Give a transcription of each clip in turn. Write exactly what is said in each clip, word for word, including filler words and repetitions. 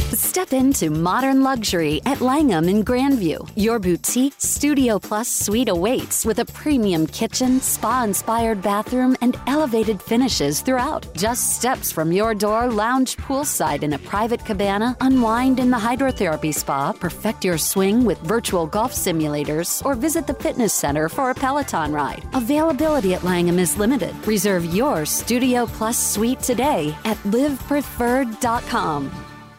Step into modern luxury at Langham in Grandview. Your boutique Studio Plus suite awaits with a premium kitchen, spa-inspired bathroom, and elevated finishes throughout. Just steps from your door, lounge poolside in a private cabana, unwind in the hydrotherapy spa, perfect your swing with virtual golf simulators, or visit the fitness center for a Peloton ride. Availability at Langham is limited. Reserve your Studio Plus suite today at live preferred dot com.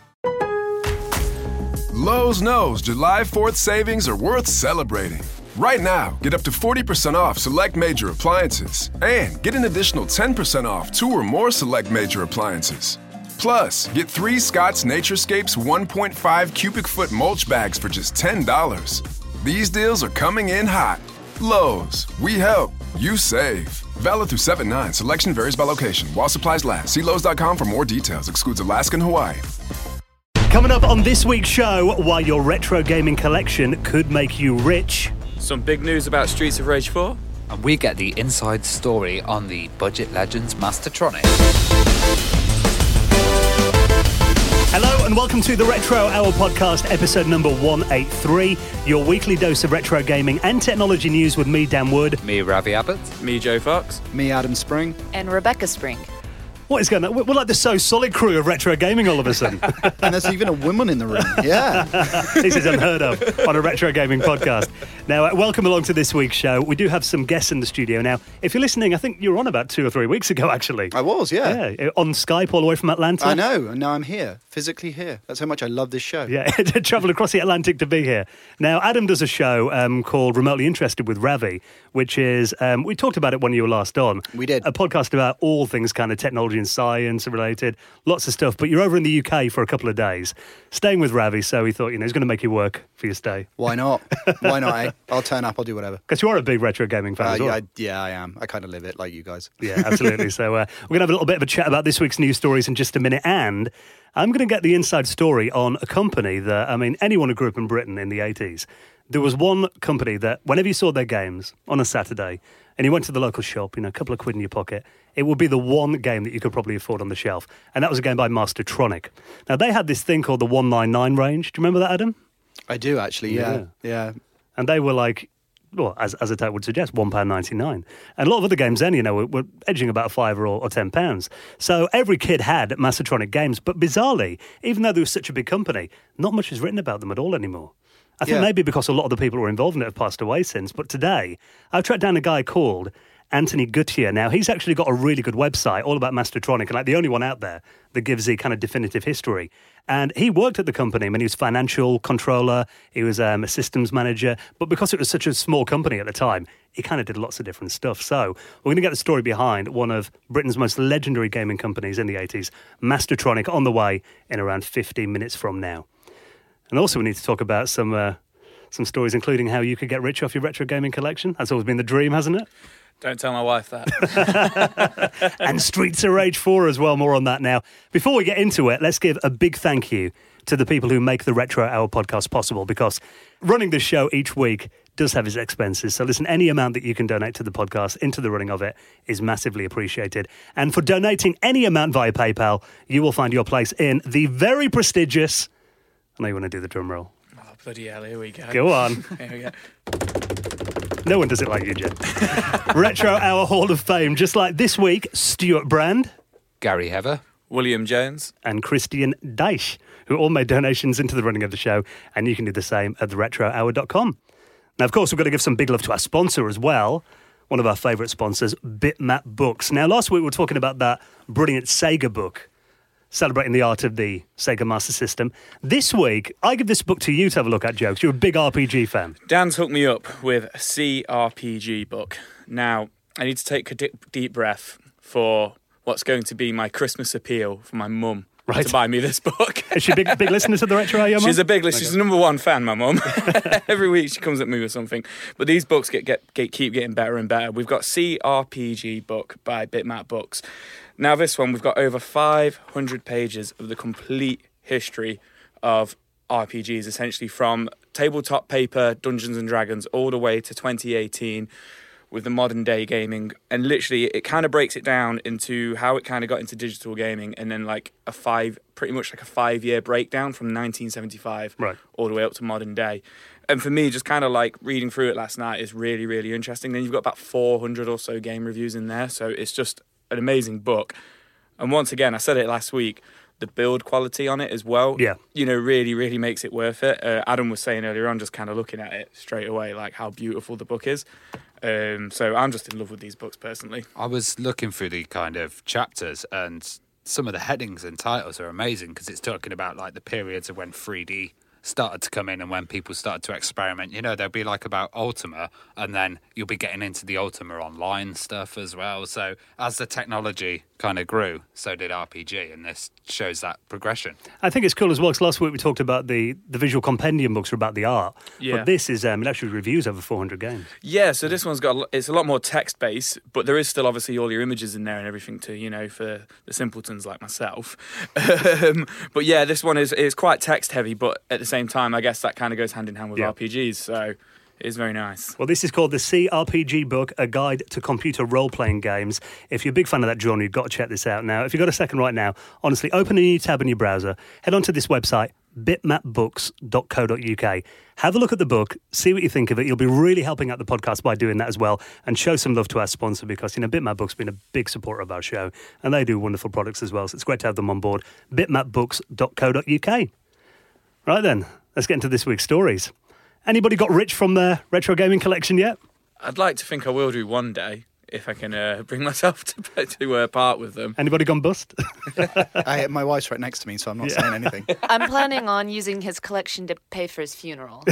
Lowe's knows July fourth savings are worth celebrating. Right now, get up to forty percent off select major appliances and get an additional ten percent off two or more select major appliances. Plus, get three Scott's Naturescapes one point five cubic foot mulch bags for just ten dollars. These deals are coming in hot. Lowe's, we help, you save. Valid through seven nine. Selection varies by location. While supplies last. See Lowe's dot com for more details. Excludes Alaska and Hawaii. Coming up on this week's show, why your retro gaming collection could make you rich. Some big news about Streets of Rage four. And we get the inside story on the Budget Legends Mastertronic. Hello and welcome to the Retro Hour podcast, episode number one eighty-three. Your weekly dose of retro gaming and technology news with me, Dan Wood. Me, Ravi Abbott. Me, Joe Fox. Me, Adam Spring. And Rebecca Spring. What is going on? We're like the So Solid crew of retro gaming all of a sudden. And there's even a woman in the room. Yeah. This is unheard of on a retro gaming podcast. Now, uh, welcome along to this week's show. We do have some guests in the studio. Now, if you're listening, I think you were on about two or three weeks ago, actually. I was, yeah. Yeah, on Skype all the way from Atlanta. I know, and now I'm here, physically here. That's how much I love this show. Yeah, to travel across the Atlantic to be here. Now, Adam does a show um, called Remotely Interested with Ravi, which is, um, we talked about it when you were last on. We did. A podcast about all things kind of technology and science related, lots of stuff. But you're over in the U K for a couple of days, staying with Ravi, so he thought, you know, he's going to make you work for your stay. Why not? Why not, eh? I'll turn up, I'll do whatever. Because you are a big retro gaming fan uh, as well. Yeah, I, yeah, I am. I kind of live it like you guys. Yeah, absolutely. So uh, we're going to have a little bit of a chat about this week's news stories in just a minute, and I'm going to get the inside story on a company that, I mean, anyone who grew up in Britain in the eighties, there was one company that whenever you saw their games on a Saturday and you went to the local shop, you know, a couple of quid in your pocket, it would be the one game that you could probably afford on the shelf. And that was a game by Mastertronic. Now, they had this thing called the one ninety-nine range. Do you remember that, Adam? I do, actually, yeah. Yeah. yeah. And they were like, well, as as a tag would suggest, one pound ninety-nine. And a lot of other games then, you know, were, were edging about a five or, or ten pounds. So every kid had Mastertronic games. But bizarrely, even though they were such a big company, not much is written about them at all anymore. I think yeah. maybe because a lot of the people who were involved in it have passed away since. But today, I've tracked down a guy called Anthony Gutierrez. Now, he's actually got a really good website all about Mastertronic, and like the only one out there that gives the kind of definitive history. And he worked at the company. I mean, he was financial controller, he was um, a systems manager, but because it was such a small company at the time, he kind of did lots of different stuff. So we're going to get the story behind one of Britain's most legendary gaming companies in the eighties, Mastertronic, on the way in around fifteen minutes from now. And also we need to talk about some uh, some stories, including how you could get rich off your retro gaming collection. That's always been the dream, hasn't it? Don't tell my wife that. And Streets of Rage four as well, more on that now. Before we get into it, let's give a big thank you to the people who make the Retro Hour podcast possible, because running this show each week does have its expenses. So listen, any amount that you can donate to the podcast into the running of it is massively appreciated. And for donating any amount via PayPal, you will find your place in the very prestigious... I know you want to do the drum roll. Oh, bloody hell, here we go. Go on. Here we go. No one does it like you, Jen. Retro Hour Hall of Fame. Just like this week, Stuart Brand, Gary Heather, William Jones, and Christian Deich, who all made donations into the running of the show, and you can do the same at the retro hour dot com. Now, of course, we've got to give some big love to our sponsor as well, one of our favourite sponsors, Bitmap Books. Now, last week we were talking about that brilliant Sega book, celebrating the art of the Sega Master System. This week, I give this book to you to have a look at, Joe, 'cause you're a big R P G fan. Dan's hooked me up with a C R P G book. Now, I need to take a deep, deep breath for what's going to be my Christmas appeal for my mum. Right. To buy me this book. Is she a big, big listener to the Retro Hour, your mum? She's a big listener. She's the number one fan, my mum. Every week she comes at me with something. But these books get, get, get keep getting better and better. We've got C R P G book by Bitmap Books. Now this one, we've got over five hundred pages of the complete history of R P Gs, essentially from tabletop paper, Dungeons and Dragons, all the way to twenty eighteen, with the modern day gaming, and literally it kind of breaks it down into how it kind of got into digital gaming, and then like a five, pretty much like a five year breakdown from nineteen seventy-five right. all the way up to modern day. And for me, just kind of like reading through it last night is really, really interesting. Then you've got about four hundred or so game reviews in there, so it's just an amazing book. And once again, I said it last week, the build quality on it as well, yeah. you know, really, really makes it worth it. Uh, Adam was saying earlier on, just kind of looking at it straight away, like how beautiful the book is. Um, so I'm just in love with these books personally. I was looking through the kind of chapters, and some of the headings and titles are amazing because it's talking about like the periods of when three D started to come in and when people started to experiment. You know, there'll be like about Ultima, and then you'll be getting into the Ultima Online stuff as well. So as the technology kind of grew, so did R P G, and this shows that progression. I think it's cool as well, because last week we talked about the, the visual compendium books are about the art, Yeah. but this is, um, it actually reviews over four hundred games. Yeah, so this one's got, a lo- it's a lot more text-based, but there is still obviously all your images in there and everything to, you know, for the simpletons like myself. um, but yeah, this one is, is quite text-heavy, but at the same time, I guess that kind of goes hand-in-hand with Yeah. R P Gs, so it is very nice. Well, this is called the C R P G book, A Guide to Computer Role-Playing Games. If you're a big fan of that genre, you've got to check this out now. If you've got a second right now, honestly, open a new tab in your browser, head onto this website, bitmap books dot co dot uk. Have a look at the book, see what you think of it. You'll be really helping out the podcast by doing that as well, and show some love to our sponsor, because, you know, Bitmap Books has been a big supporter of our show, and they do wonderful products as well, so it's great to have them on board. bitmap books dot co dot uk. Right then, let's get into this week's stories. Anybody got rich from their retro gaming collection yet? I'd like to think I will do one day, if I can uh, bring myself to, to uh, part with them. Anybody gone bust? I, my wife's right next to me, so I'm not saying anything. I'm planning on using his collection to pay for his funeral.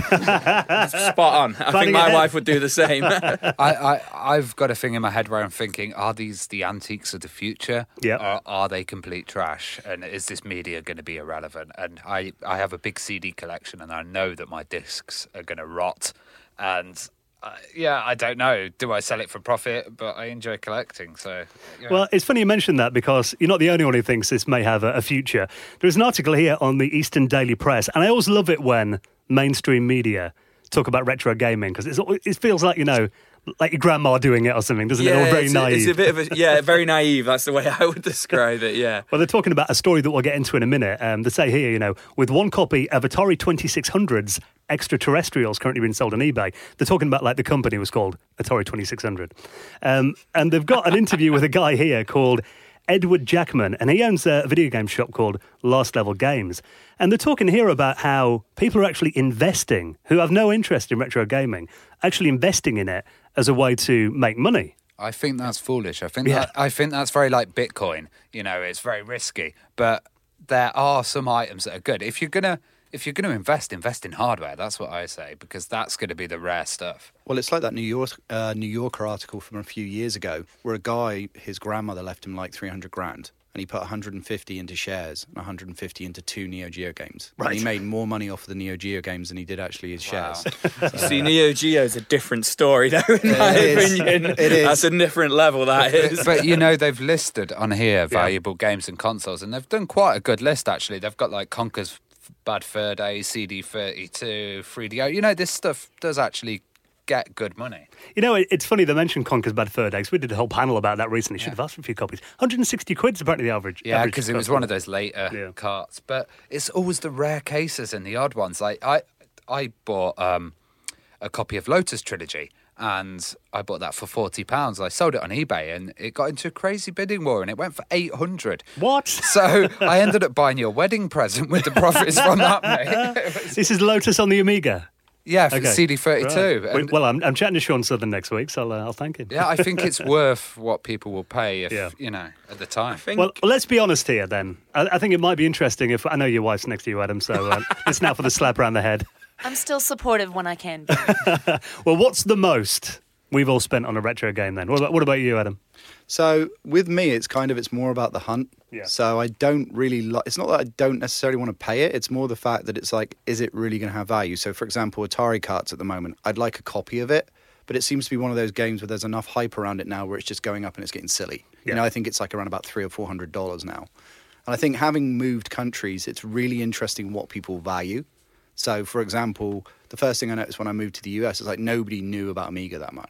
Spot on. I Planning think my ahead. wife would do the same. I, I, I've got a thing in my head where I'm thinking, are these the antiques of the future? Yeah. Or are they complete trash? And is this media going to be irrelevant? And I, I have a big C D collection, and I know that my discs are going to rot. And uh, yeah, I don't know. Do I sell it for profit? But I enjoy collecting, so... Yeah. Well, it's funny you mentioned that, because you're not the only one who thinks this may have a, a future. There's an article here on the Eastern Daily Press, and I always love it when mainstream media talk about retro gaming, because it feels like, you know, like your grandma doing it or something, doesn't it? Or very it's, naive. it's a bit of a, yeah, very naive. That's the way I would describe it, yeah. Well, they're talking about a story that we'll get into in a minute. Um, they say here, you know, with one copy of Atari twenty-six hundreds extraterrestrials currently being sold on eBay. They're talking about, like, the company was called Atari twenty-six hundred. Um, and they've got an interview with a guy here called Edward Jackman, and he owns a video game shop called Last Level Games. And they're talking here about how people are actually investing, who have no interest in retro gaming, actually investing in it as a way to make money. I think that's foolish. I think Yeah. that, I think that's very like Bitcoin. You know, it's very risky, but there are some items that are good. If you're gonna if you're gonna invest, invest in hardware. That's what I say, because that's going to be the rare stuff. Well, it's like that New York uh, New Yorker article from a few years ago, where a guy, his grandmother left him like three hundred grand, and he put one hundred fifty into shares and one hundred fifty into two Neo Geo games. Right. And he made more money off the Neo Geo games than he did actually his Wow. shares. See, Neo Geo's a different story, though, in my It is. opinion. It is. That's a different level, that is. But you know, they've listed on here valuable games and consoles, and they've done quite a good list actually. They've got like Conker's Bad Fur Day, C D thirty-two, three D O. You know, this stuff does actually get good money. You know, it- it's funny they mentioned Conker's Bad Fur Days. We did a whole panel about that recently. Should have asked for a few copies. one hundred sixty quid's apparently the average. Yeah, average because it cost was of one of those later Yeah. carts. But it's always the rare cases and the odd ones. Like I, I bought um, a copy of Lotus Trilogy, and I bought that for forty pounds. I sold it on eBay, and it got into a crazy bidding war, and it went for eight hundred. What? So I ended up buying your wedding present with the profits from that, mate. This is Lotus on the Amiga. Yeah, for Okay. C D thirty-two. Right. And- Well, I'm, I'm chatting to Sean Southern next week, so I'll, uh, I'll thank him. yeah, I think it's worth what people will pay if, Yeah. you know, at the time. I think, Well, let's be honest here then. I, I think it might be interesting if... I know your wife's next to you, Adam, so uh, listen out for the slap around the head. I'm still supportive when I can be. Well, what's the most we've all spent on a retro game then? What about, what about you, Adam? So with me, it's kind of, it's more about the hunt. Yeah. So I don't really like, it's not that I don't necessarily want to pay it. It's more the fact that it's like, is it really going to have value? So for example, Atari carts at the moment, I'd like a copy of it, but it seems to be one of those games where there's enough hype around it now where it's just going up and it's getting silly. Yeah. You know, I think it's like around about three or four hundred dollars now. And I think having moved countries, it's really interesting what people value. So for example, the first thing I noticed when I moved to the U S is like nobody knew about Amiga that much.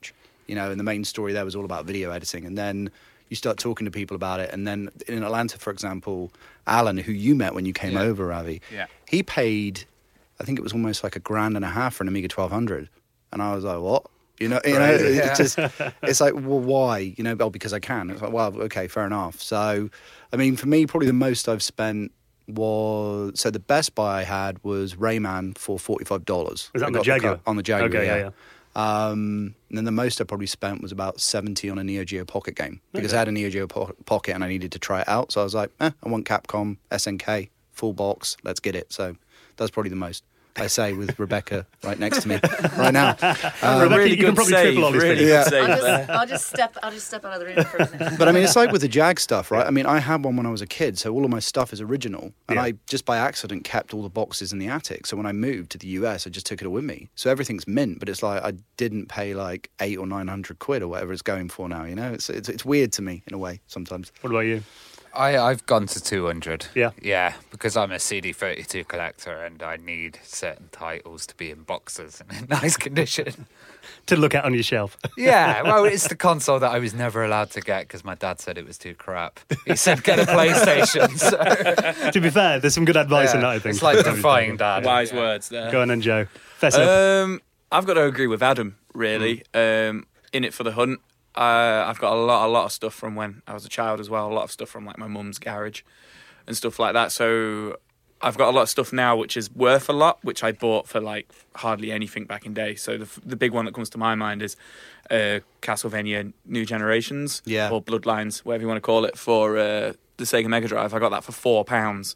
you know, and the main story there was all about video editing. And then you start talking to people about it. And then in Atlanta, for example, Alan, who you met when you came Yeah. over, Ravi, Yeah. he paid, I think it was almost like a grand and a half for an Amiga twelve hundred. And I was like, what? You know, you know, Right, it's yeah. just, it's like, well, why? You know, well, because I can. It's like, well, okay, fair enough. So, I mean, for me, probably the most I've spent was, so the best buy I had was Rayman for forty-five dollars. Was that I on the got Jaguar? car- on the Jaguar, Okay, yeah. yeah, Um, and then the most I probably spent was about seventy on a Neo Geo Pocket game because I had a Neo Geo po- Pocket and I needed to try it out. So I was like, eh, I want Capcom, S N K, full box, let's get it. So that's probably the most. I say with Rebecca right next to me right now. Um, Rebecca, really you can good probably save, triple Ollie's really figure. good Yeah. save I'll there. just, I'll just step. I'll just step out of the room for a minute. But I mean, it's like with the Jag stuff, right? I mean, I had one when I was a kid, so all of my stuff is original. And Yeah. I just by accident kept all the boxes in the attic. So when I moved to the U S, I just took it all with me. So everything's mint, but it's like I didn't pay like eight or nine hundred quid or whatever it's going for now. You know, it's it's, it's weird to me in a way sometimes. What about you? I, I've gone to two hundred. Yeah. Yeah, because I'm a C D thirty-two collector and I need certain titles to be in boxes and in nice condition. To look at on your shelf. Yeah, well, it's the console that I was never allowed to get because my dad said it was too crap. He said get a PlayStation. So, To be fair, there's some good advice in that, I think. it's like defying dad. Wise Yeah. words there. Go on then, Joe. Fess up. Um, I've got to agree with Adam, really. Um, in it for the hunt. Uh, I've got a lot, a lot of stuff from when I was a child as well. A lot of stuff from like my mum's garage and stuff like that. So I've got a lot of stuff now which is worth a lot, which I bought for like hardly anything back in day. So the the big one that comes to my mind is uh, Castlevania New Generations, Yeah. or Bloodlines, whatever you want to call it, for uh, the Sega Mega Drive. I got that for four pounds.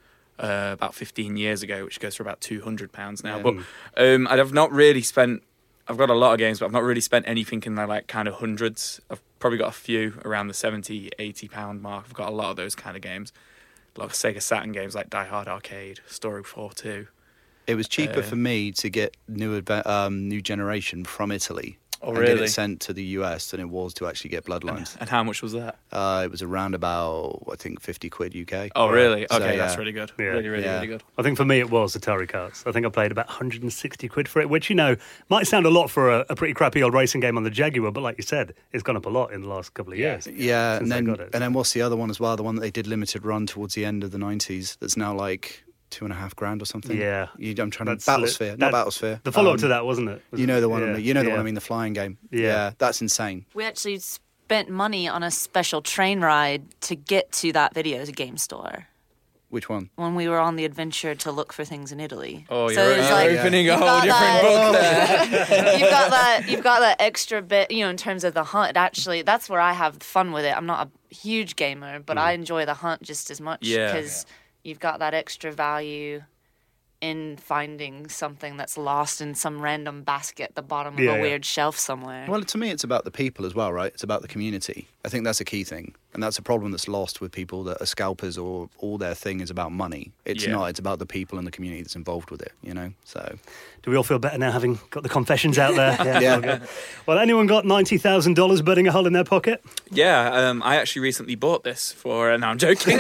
Uh, about fifteen years ago, which goes for about two hundred pounds now. Yeah. But um, I've not really spent. I've got a lot of games, but I've not really spent anything in the like kind of hundreds. I've probably got a few around the seventy, eighty pound mark. I've got a lot of those kind of games. A lot of Sega Saturn games like Die Hard Arcade, Story four two. It was cheaper Uh, for me to get new adva- um, new generation from Italy Oh, and get really? it sent to the U S than it was to actually get Bloodlines. And how much was that? Uh, it was around about, I think, fifty quid U K. Oh, really? So, Okay, yeah. that's really good. Yeah. Really, really, Yeah. really good. I think for me it was Atari carts. I think I paid about one hundred sixty quid for it, which, you know, might sound a lot for a, a pretty crappy old racing game on the Jaguar, but like you said, it's gone up a lot in the last couple of years. Yeah, since and I then got it. and then what's the other one as well? The one that they did limited run towards the end of the nineties. That's now like two and a half grand or something. Yeah. you, I'm trying to That's Battlesphere, lit- not that- Battlesphere. The follow up Um, to that, wasn't it? Was You it? know the one. I Yeah. mean, you know the one Yeah. I mean, the flying game. Yeah. that's insane. We actually spent money on a special train ride to get to that video game store Which one? when we were on the adventure to look for things in Italy. Oh, So you're it's uh, like, opening a you've whole got different that- book there. you've got that you've got that extra bit, you know, in terms of the hunt. Actually, that's where I have fun with it. I'm not a huge gamer, but I enjoy the hunt just as much Yeah. because you've got that extra value in finding something that's lost in some random basket at the bottom of Yeah, a yeah. weird shelf somewhere. Well, to me, it's about the people as well, right? It's about the community. I think that's a key thing, and that's a problem that's lost with people that are scalpers or all their thing is about money. It's Yeah. not. It's about the people and the community that's involved with it. You know, so Do we all feel better now having got the confessions out there? Yeah. all good. Well, anyone got ninety thousand dollars burning a hole in their pocket? Yeah, um, I actually recently bought this for. Uh, no, I'm joking.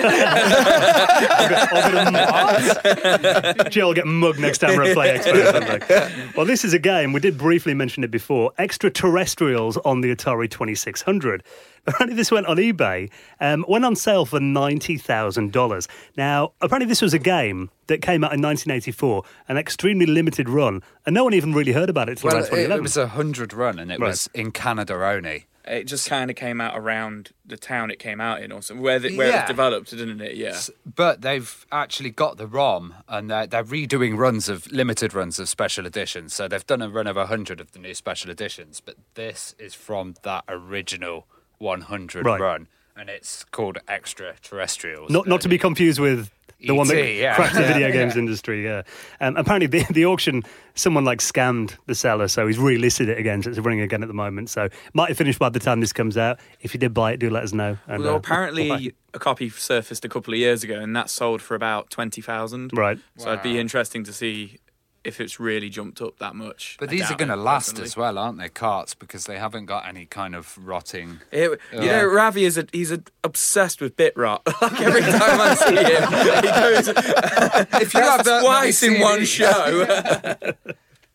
Joe will get mugged next time we're at Play Expo. Well, this is a game, we did briefly mention it before, Extraterrestrials on the Atari twenty-six hundred. Apparently this went on eBay, um, went on sale for ninety thousand dollars. Now, apparently this was a game that came out in nineteen eighty-four, an extremely limited run, and no one even really heard about it until Well, around twenty it, eleven. it was a hundred run and it Right. was in Canada only. It just kind of came out around the town it came out in, or something, where, the, where it Yeah. was developed, didn't it? Yeah. S- But they've actually got the ROM and they're, they're redoing runs of limited runs of special editions. So they've done a run of a hundred of the new special editions, but this is from that original one hundred Right. run, and it's called Extraterrestrials. Not not to be confused with the one that E T, yeah. cracked the video Yeah. games industry, yeah. Um, apparently, the, the auction, someone like scammed the seller, so he's relisted it again, so it's running again at the moment. So might have finished by the time this comes out. If you did buy it, do let us know. And, Well, uh, apparently we'll buy a copy surfaced a couple of years ago, and that sold for about twenty thousand. it. Right. So it'd be interesting to see if it's really jumped up that much. But I these are doubt going to it, last personally. as well, aren't they? Carts, because they haven't got any kind of rotting. It- you Yeah. know, Ravi is a, he's a, obsessed with bit rot. Like every time I see him, he goes If you have that many twice in one C Ds. show.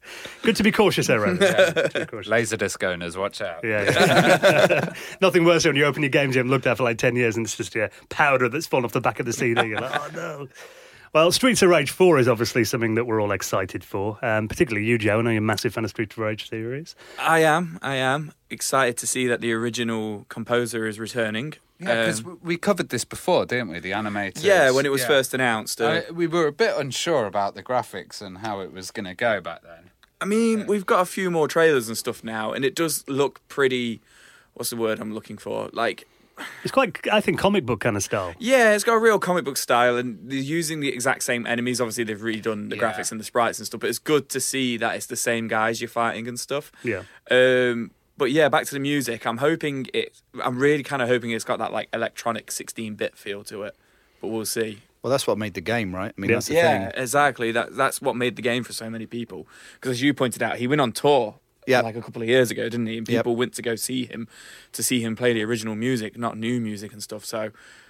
Good to be cautious there, Ren. Yeah, good to be cautious. Laserdisc owners, watch out. Yeah, yeah. Nothing worse than when you open your games you haven't looked at for like ten years and it's just yeah, powder that's fallen off the back of the C D. You're like, oh no. Well, Streets of Rage four is obviously something that we're all excited for, um, particularly you, Joe. I know you're a massive fan of Streets of Rage series. I am, I am. Excited to see that the original composer is returning. Yeah, because Um, we covered this before, didn't we? The animated. yeah, when it was Yeah. first announced. Uh, I, we were a bit unsure about the graphics and how it was going to go back then. I mean, we've got a few more trailers and stuff now, and it does look pretty... What's the word I'm looking for? Like... It's quite, I think, comic book kind of style. Yeah, it's got a real comic book style, and they're using the exact same enemies. Obviously, they've redone the Yeah. graphics and the sprites and stuff, but it's good to see that it's the same guys you're fighting and stuff. Yeah. Um, but yeah, back to the music. I'm hoping it. I'm really kind of hoping it's got that like electronic sixteen-bit feel to it, but we'll see. Well, that's what made the game, right? I mean, Yeah. that's the Yeah, thing. exactly. That that's what made the game for so many people. Because as you pointed out, he went on tour. Yeah. Like a couple of years ago, didn't he? And Yep. people went to go see him, to see him play the original music, not new music and stuff. So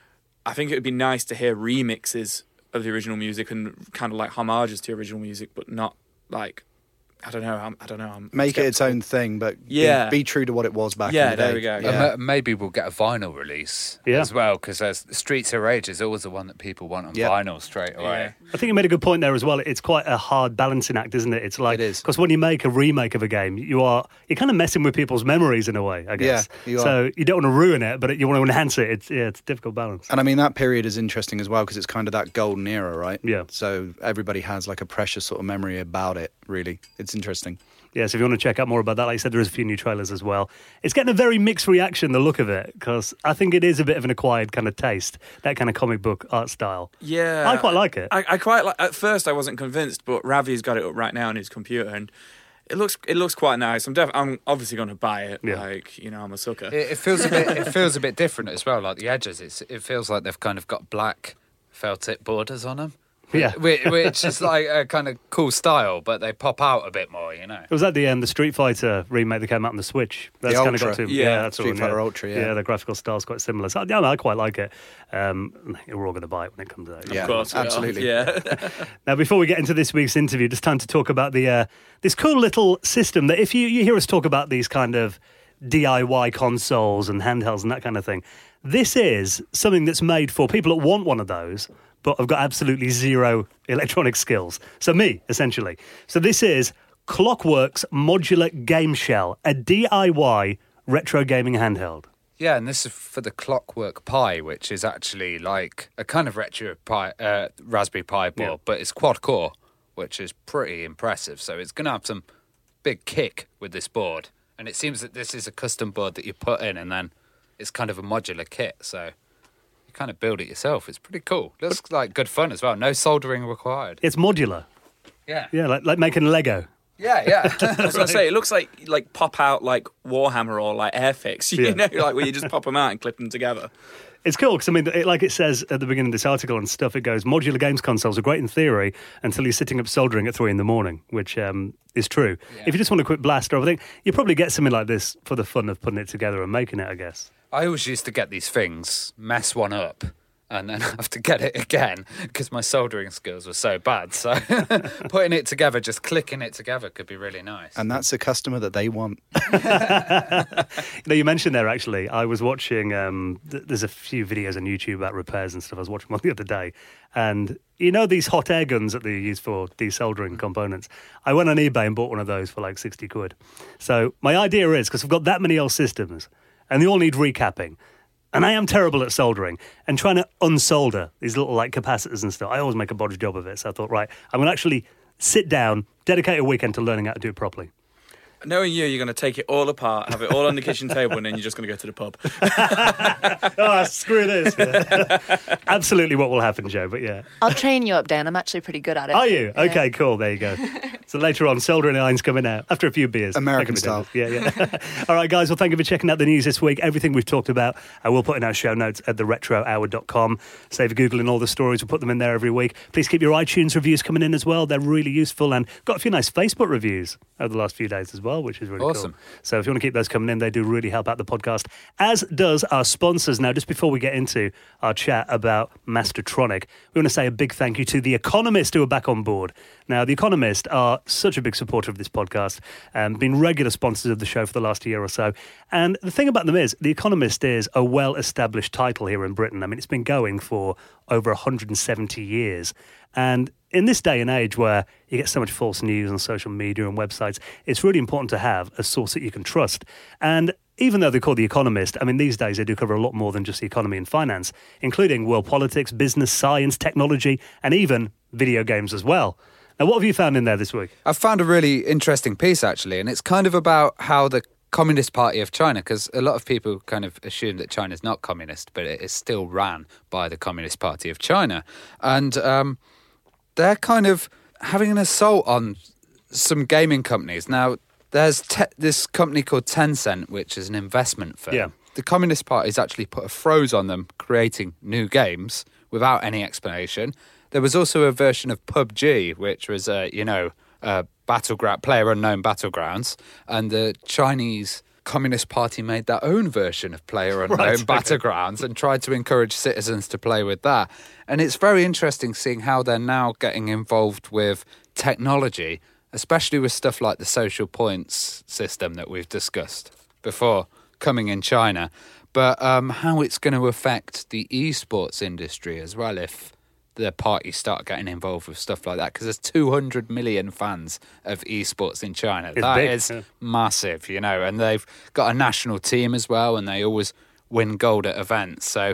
I think it would be nice to hear remixes of the original music and kind of like homages to original music, but not like, I don't know, I'm, I don't know. I'm Make it its skeptical. own thing, but Yeah. be, be true to what it was back Yeah, in the day. there we go, And Yeah. ma- maybe we'll get a vinyl release Yeah. as well, because Streets of Rage is always the one that people want on Yep. vinyl straight away. I think you made a good point there as well. It's quite a hard balancing act, isn't it? It's like, It is. because when you make a remake of a game, you are you're kind of messing with people's memories in a way, I guess. Yeah, you are. So you don't want to ruin it, but you want to enhance it. It's yeah, it's a difficult balance. And I mean, that period is interesting as well because it's kind of that golden era, right? Yeah. So everybody has like a precious sort of memory about it, really. It's interesting. Yeah, so if you want to check out more about that, like I said, there is a few new trailers as well. It's getting a very mixed reaction, the look of it, because I think it is a bit of an acquired kind of taste, that kind of comic book art style. Yeah. I quite like it. I, I quite like. At first, I wasn't convinced, but Ravi's got it up right now on his computer, and it looks it looks quite nice. I'm def- I'm obviously going to buy it. Yeah. Like you know, I'm a sucker. It, it feels a bit. It feels a bit different as well. Like the edges, it's, it feels like they've kind of got black felt tip borders on them. Yeah. which, which is like a kind of cool style, but they pop out a bit more, you know. It was at the um, the Street Fighter remake that came out on the Switch. That's The kind of got Ultra. to Yeah, that's Street all, Fighter Ultra, yeah. yeah, the graphical style's quite similar. So yeah, I quite like it. Um, we're all going to buy it when it comes out. Yeah, Of course we are. absolutely. Yeah. Now, before we get into this week's interview, just time to talk about the uh, this cool little system that if you, you hear us talk about these kind of D I Y consoles and handhelds and that kind of thing, this is something that's made for people that want one of those, but have got absolutely zero electronic skills. So me, essentially. So this is Clockwork's Modular Game Shell, a D I Y retro gaming handheld. Yeah, and this is for the Clockwork Pi, which is actually like a kind of retro Pi, uh, Raspberry Pi board, Yeah. but it's quad core, which is pretty impressive. So it's going to have some big kick with this board. And it seems that this is a custom board that you put in, and then it's kind of a modular kit. So you kind of build it yourself. It's pretty cool. Looks like good fun as well. No soldering required. It's modular. Yeah. Yeah, like, like making Lego. Yeah, yeah. I was going to say, it looks like like pop out like Warhammer or like Airfix, you Yeah. know, like where you just pop them out and clip them together. It's cool because, I mean, it, like it says at the beginning of this article and stuff, it goes, modular games consoles are great in theory until you're sitting up soldering at three in the morning, which um, is true. Yeah. If you just want a quick blast or everything, you probably get something like this for the fun of putting it together and making it, I guess. I always used to get these things, mess one up, and then have to get it again because my soldering skills were so bad. So putting it together, just clicking it together could be really nice. And that's the customer that they want. You know, you mentioned there, actually, I was watching, um, th- there's a few videos on YouTube about repairs and stuff. I was watching one the other day. And you know these hot air guns that they use for desoldering components? I went on eBay and bought one of those for like sixty quid. So my idea is, because I've got that many old systems, and they all need recapping, and I am terrible at soldering, and trying to unsolder these little like capacitors and stuff, I always make a bodge job of it. So I thought, right, I'm going to actually sit down, dedicate a weekend to learning how to do it properly. Knowing you, you're going to take it all apart, have it all on the kitchen table, and then you're just going to go to the pub. Oh, screw this. Yeah. Absolutely what will happen, Joe, but yeah. I'll train you up, Dan. I'm actually pretty good at it. Are you? Yeah. Okay, cool. There you go. So later on, soldering irons coming out after a few beers. American That can be style. done. Yeah, yeah. All right, guys. Well, thank you for checking out the news this week. Everything we've talked about, uh, we'll put in our show notes at the retro hour dot com. Save Googling all the stories. We'll put them in there every week. Please keep your iTunes reviews coming in as well. They're really useful, and got a few nice Facebook reviews over the last few days as well, which is really Awesome. cool. So if you want to keep those coming in, they do really help out the podcast, as does our sponsors. Now, just before we get into our chat about Mastertronic, we want to say a big thank you to The Economist, who are back on board. Now, The Economist are are such a big supporter of this podcast, um, been regular sponsors of the show for the last year or so. And the thing about them is, The Economist is a well-established title here in Britain. I mean, it's been going for over one hundred seventy years. And in this day and age where you get so much false news on social media and websites, it's really important to have a source that you can trust. And even though they're called The Economist, I mean, these days they do cover a lot more than just the economy and finance, including world politics, business, science, technology, and even video games as well. Now, what have you found in there this week? I've found a really interesting piece, actually, and it's kind of about how the Communist Party of China, because a lot of people kind of assume that China's not communist, but it is still ran by the Communist Party of China. And um, they're kind of having an assault on some gaming companies. Now, there's te- this company called Tencent, which is an investment firm. Yeah. The Communist Party's actually put a froze on them creating new games without any explanation. There was also a version of P U B G, which was, uh, you know, a battleground, player unknown battlegrounds, and the Chinese Communist Party made their own version of player unknown Right, battlegrounds and tried to encourage citizens to play with that. And it's very interesting seeing how they're now getting involved with technology, especially with stuff like the social points system that we've discussed before coming in China, but um, how it's going to affect the esports industry as well if the parties start getting involved with stuff like that, because there's two hundred million fans of esports in China. It's That big, is yeah. massive, you know, and they've got a national team as well, and they always win gold at events. So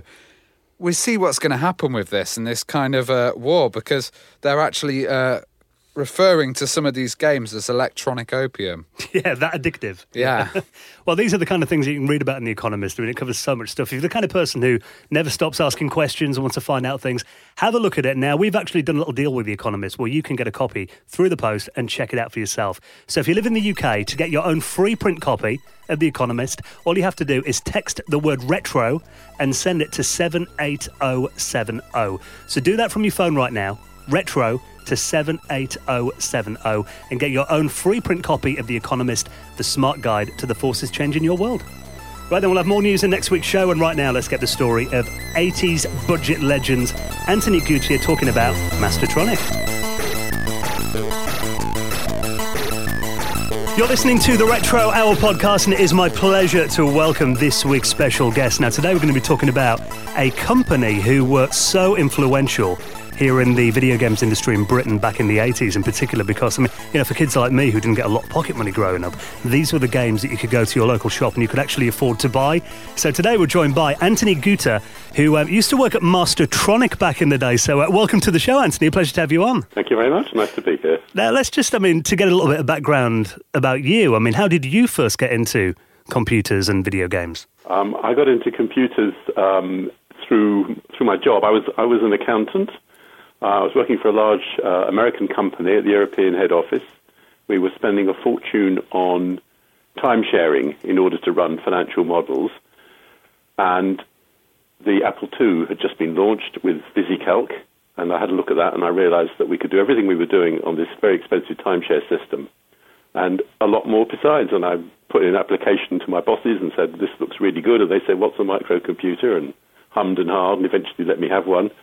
we see what's going to happen with this and this kind of uh, war, because they're actually uh, referring to some of these games as electronic opium. Yeah, that addictive. Yeah. Well, these are the kind of things you can read about in The Economist. I mean, it covers so much stuff. If you're the kind of person who never stops asking questions and wants to find out things, have a look at it. Now, we've actually done a little deal with The Economist where you can get a copy through the post and check it out for yourself. So if you live in the U K, to get your own free print copy of The Economist, all you have to do is text the word retro and send it to seven eight zero seven zero. So do that from your phone right now, retro to seven eight zero seven zero, and get your own free print copy of The Economist, the smart guide to the forces changing your world. Right then, we'll have more news in next week's show, and right now let's get the story of eighties budget legends Anthony Gutierrez talking about Mastertronic. You're listening to the Retro Hour podcast, and it is my pleasure to welcome this week's special guest. Now, today we're going to be talking about a company who were so influential here in the video games industry in Britain back in the eighties, in particular because, I mean, you know, for kids like me who didn't get a lot of pocket money growing up, these were the games that you could go to your local shop and you could actually afford to buy. So today we're joined by Anthony Guter, who um, used to work at Mastertronic back in the day. So uh, welcome to the show, Anthony. A pleasure to have you on. Thank you very much. Nice to be here. Now, let's just, I mean, to get a little bit of background about you, I mean, how did you first get into computers and video games? Um, I got into computers um, through through my job. I was I was an accountant. Uh, I was working for a large uh, American company at the European head office. We were spending a fortune on time sharing in order to run financial models. And the Apple two had just been launched with VisiCalc, and I had a look at that and I realized that we could do everything we were doing on this very expensive timeshare system and a lot more besides. And I put in an application to my bosses and said, this looks really good. And they said, what's a microcomputer? And hummed and hawed and eventually let me have one.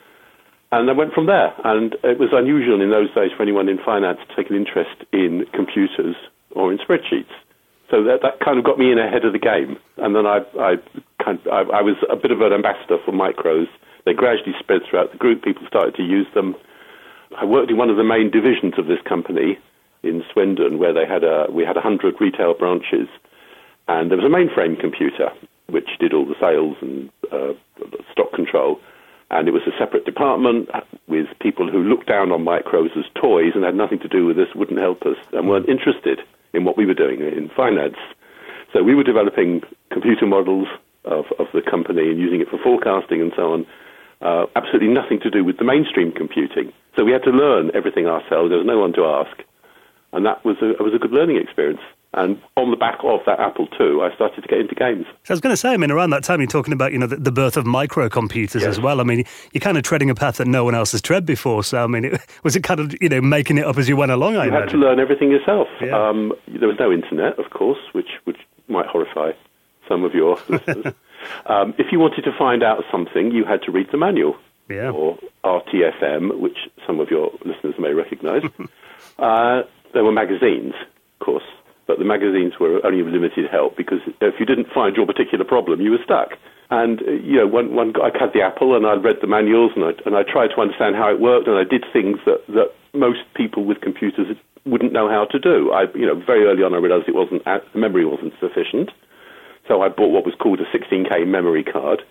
And I went from there. And it was unusual in those days for anyone in finance to take an interest in computers or in spreadsheets. So that, that kind of got me in ahead of the game. And then I, I, kind of, I, I was a bit of an ambassador for micros. They gradually spread throughout the group. People started to use them. I worked in one of the main divisions of this company in Swindon, where they had a, we had one hundred retail branches. And there was a mainframe computer, which did all the sales and uh, stock control. And it was a separate department with people who looked down on micros as toys and had nothing to do with us, wouldn't help us, and weren't interested in what we were doing in finance. So we were developing computer models of, of the company and using it for forecasting and so on. Uh, absolutely nothing to do with the mainstream computing. So we had to learn everything ourselves. There was no one to ask. And that was a, it was a good learning experience. And on the back of that Apple two, I started to get into games. So I was going to say, I mean, around that time, you're talking about, you know, the, the birth of microcomputers Yes. as well. I mean, you're kind of treading a path that no one else has tread before. So, I mean, it, was it kind of, you know, making it up as you went along, I You had to imagine? learn everything yourself. Yeah. Um, there was no internet, of course, which, which might horrify some of your listeners. Um, if you wanted to find out something, you had to read the manual. Yeah. Or R T F M, which some of your listeners may recognise. Uh, there were magazines, of course, but the magazines were only of limited help because if you didn't find your particular problem, you were stuck. And, uh, you know, one, one, I had the Apple and I read the manuals and I, and I tried to understand how it worked and I did things that, that most people with computers wouldn't know how to do. I, you know, very early on I realized it wasn't, the memory wasn't sufficient. So I bought what was called a sixteen K memory card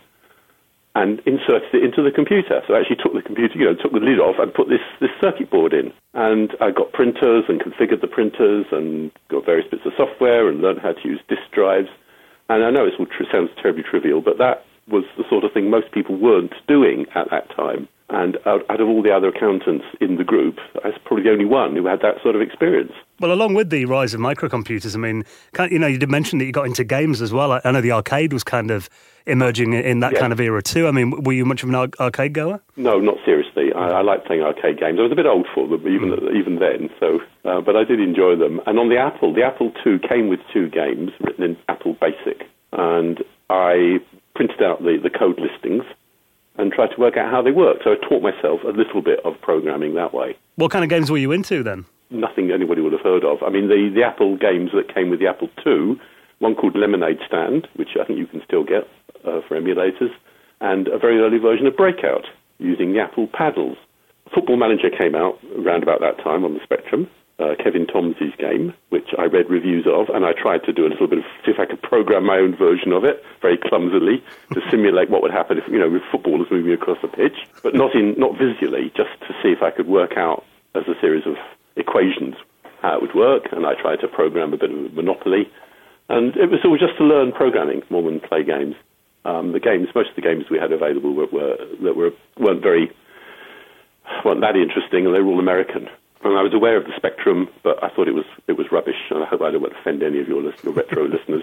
and inserted it into the computer. So I actually took the computer, you know, took the lid off and put this, this circuit board in. And I got printers and configured the printers and got various bits of software and learned how to use disk drives. And I know it all tr- sounds terribly trivial, but that was the sort of thing most people weren't doing at that time. And out, out of all the other accountants in the group, I was probably the only one who had that sort of experience. Well, along with the rise of microcomputers, I mean, you know, you did mention that you got into games as well. I know the arcade was kind of emerging in that yeah. kind of era too. I mean, were you much of an ar- arcade goer? No, not seriously. I, I liked playing arcade games. I was a bit old for them, even mm. even then. So, uh, but I did enjoy them. And on the Apple, the Apple two came with two games written in Apple Basic, and I printed out the, the code listings and tried to work out how they worked. So I taught myself a little bit of programming that way. What kind of games were you into then? Nothing anybody would have heard of. I mean, the, the Apple games that came with the Apple two, one called Lemonade Stand, which I think you can still get uh, for emulators, and a very early version of Breakout using the Apple paddles. Football Manager came out around about that time on the Spectrum, uh, Kevin Tomsey's game, which I read reviews of, and I tried to do a little bit of, see if I could program my own version of it, very clumsily, to simulate what would happen if, you know, with footballers moving across the pitch, but not in, not visually, just to see if I could work out as a series of equations how it would work, and I tried to program a bit of Monopoly, and it was all just to learn programming more than play games. Um, the games, most of the games we had available were, were that were weren't very weren't that interesting, and they were all American. And I was aware of the Spectrum, but I thought it was it was rubbish, and I hope I don't offend any of your, list, your retro listeners.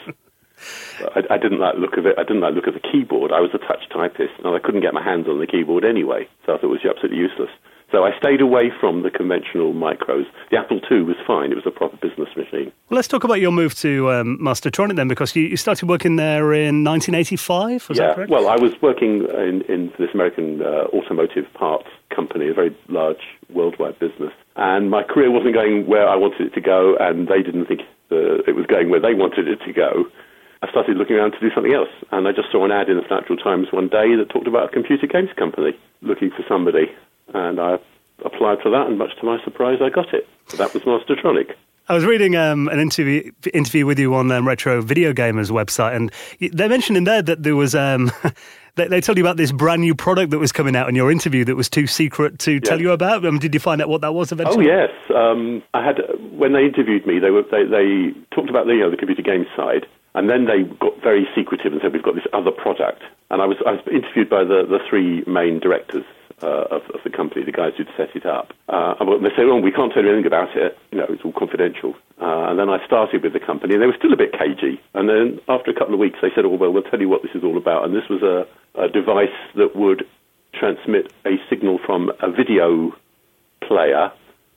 I, I didn't like the look of it. I didn't like the look of the keyboard. I was a touch typist, and I couldn't get my hands on the keyboard anyway, so I thought it was absolutely useless. So I stayed away from the conventional micros. The Apple two was fine. It was a proper business machine. Well, let's talk about your move to um, Mastertronic then, because you, you started working there in nineteen eighty-five, was yeah, that correct? Well, I was working in, in this American uh, automotive parts company, a very large worldwide business. And my career wasn't going where I wanted it to go, and they didn't think uh, it was going where they wanted it to go. I started looking around to do something else, and I just saw an ad in the Financial Times one day that talked about a computer games company looking for somebody. And I applied for that, and much to my surprise, I got it. So that was Mastertronic. I was reading um, an interview interview with you on um, Retro Video Gamers website, and they mentioned in there that there was um, they, they told you about this brand new product that was coming out in your interview that was too secret to yes. tell you about. Um, did you find out what that was eventually? Oh yes, um, I had when they interviewed me, they were they, they talked about the you know the computer games side. And then they got very secretive and said, we've got this other product. And I was I was interviewed by the, the three main directors uh, of, of the company, the guys who'd set it up. Uh, and they said, oh, we can't tell you anything about it. You know, it's all confidential. Uh, and then I started with the company, and they were still a bit cagey. And then after a couple of weeks, they said, oh, well, we'll tell you what this is all about. And this was a, a device that would transmit a signal from a video player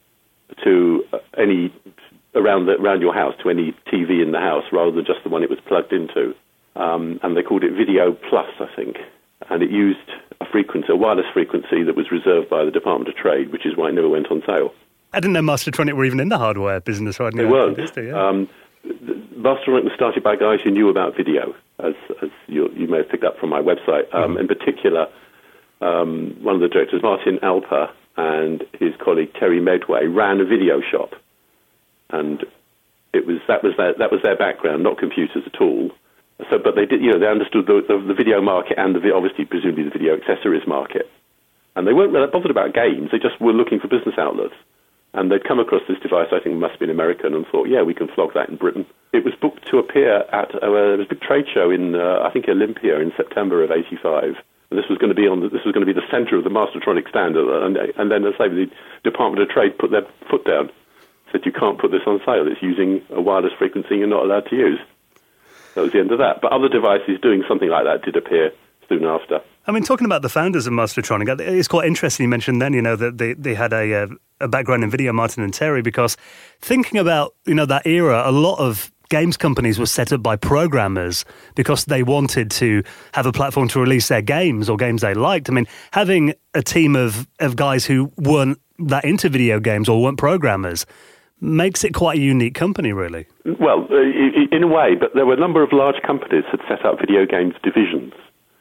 to any... around the, around your house, to any T V in the house, rather than just the one it was plugged into. Um, and they called it Video Plus, I think. And it used a frequency, a wireless frequency that was reserved by the Department of Trade, which is why it never went on sale. I didn't know Mastertronic were even in the hardware business, right? They weren't. History, yeah. um, Mastertronic was started by guys who knew about video, as, as you, you may have picked up from my website. Um, mm-hmm. In particular, um, one of the directors, Martin Alper, and his colleague Terry Medway ran a video shop. And it was that was their that was their background, not computers at all. So, but they did, you know, they understood the, the, the video market and the obviously, presumably, the video accessories market. And they weren't really bothered about games; they just were looking for business outlets. And they'd come across this device, I think it must have been American, and thought, yeah, we can flog that in Britain. It was booked to appear at uh, there was a big trade show in uh, I think Olympia in September of eighty-five. And this was going to be on the, this was going to be the centre of the Mastertronic stand, and, and then, as I say, the Department of Trade put their foot down. Said you can't put this on sale. It's using a wireless frequency you're not allowed to use. That was the end of that. But other devices doing something like that did appear soon after. I mean, talking about the founders of Mastertronic, it's quite interesting you mentioned then, you know, that they, they had a, a background in video, Martin and Terry, because thinking about, you know, that era, a lot of games companies were set up by programmers because they wanted to have a platform to release their games or games they liked. I mean, having a team of, of guys who weren't that into video games or weren't programmers makes it quite a unique company, really. Well, uh, in a way, but there were a number of large companies that set up video games divisions.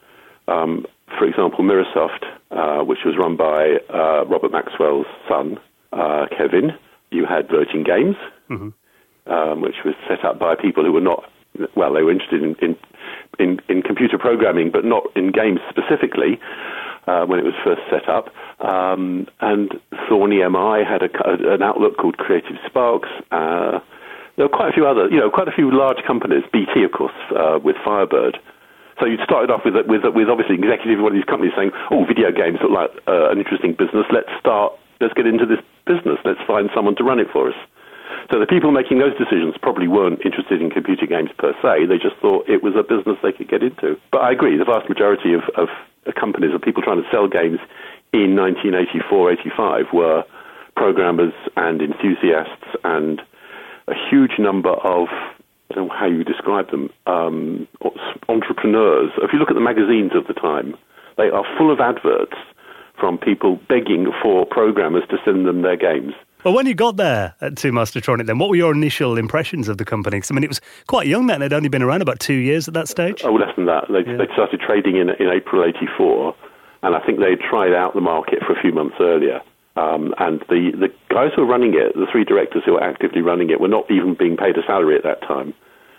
Um, for example, Microsoft, uh, which was run by uh, Robert Maxwell's son, uh, Kevin. You had Virgin Games, mm-hmm. um, which was set up by people who were not, well, they were interested in, in, in, in computer programming, but not in games specifically. Uh, when it was first set up, um, and Thorn E M I had a, an outlet called Creative Sparks. Uh, there were quite a few other, you know, quite a few large companies. B T, of course, uh, with Firebird. So you started off with, with with obviously executives of one of these companies saying, "Oh, video games look like uh, an interesting business. Let's start. Let's get into this business. Let's find someone to run it for us." So the people making those decisions probably weren't interested in computer games per se. They just thought it was a business they could get into. But I agree, the vast majority of, of companies or people trying to sell games in nineteen eighty-four, eighty-five were programmers and enthusiasts and a huge number of, I don't know how you describe them, um, entrepreneurs. If you look at the magazines of the time, they are full of adverts from people begging for programmers to send them their games. Well, when you got there at to Mastertronic, then, what were your initial impressions of the company? Because, I mean, it was quite young then. They'd only been around about two years at that stage. Oh, less than that. They yeah. they started trading in in April eighty-four, and I think they tried out the market for a few months earlier. Um, and the, the guys who were running it, the three directors who were actively running it, were not even being paid a salary at that time.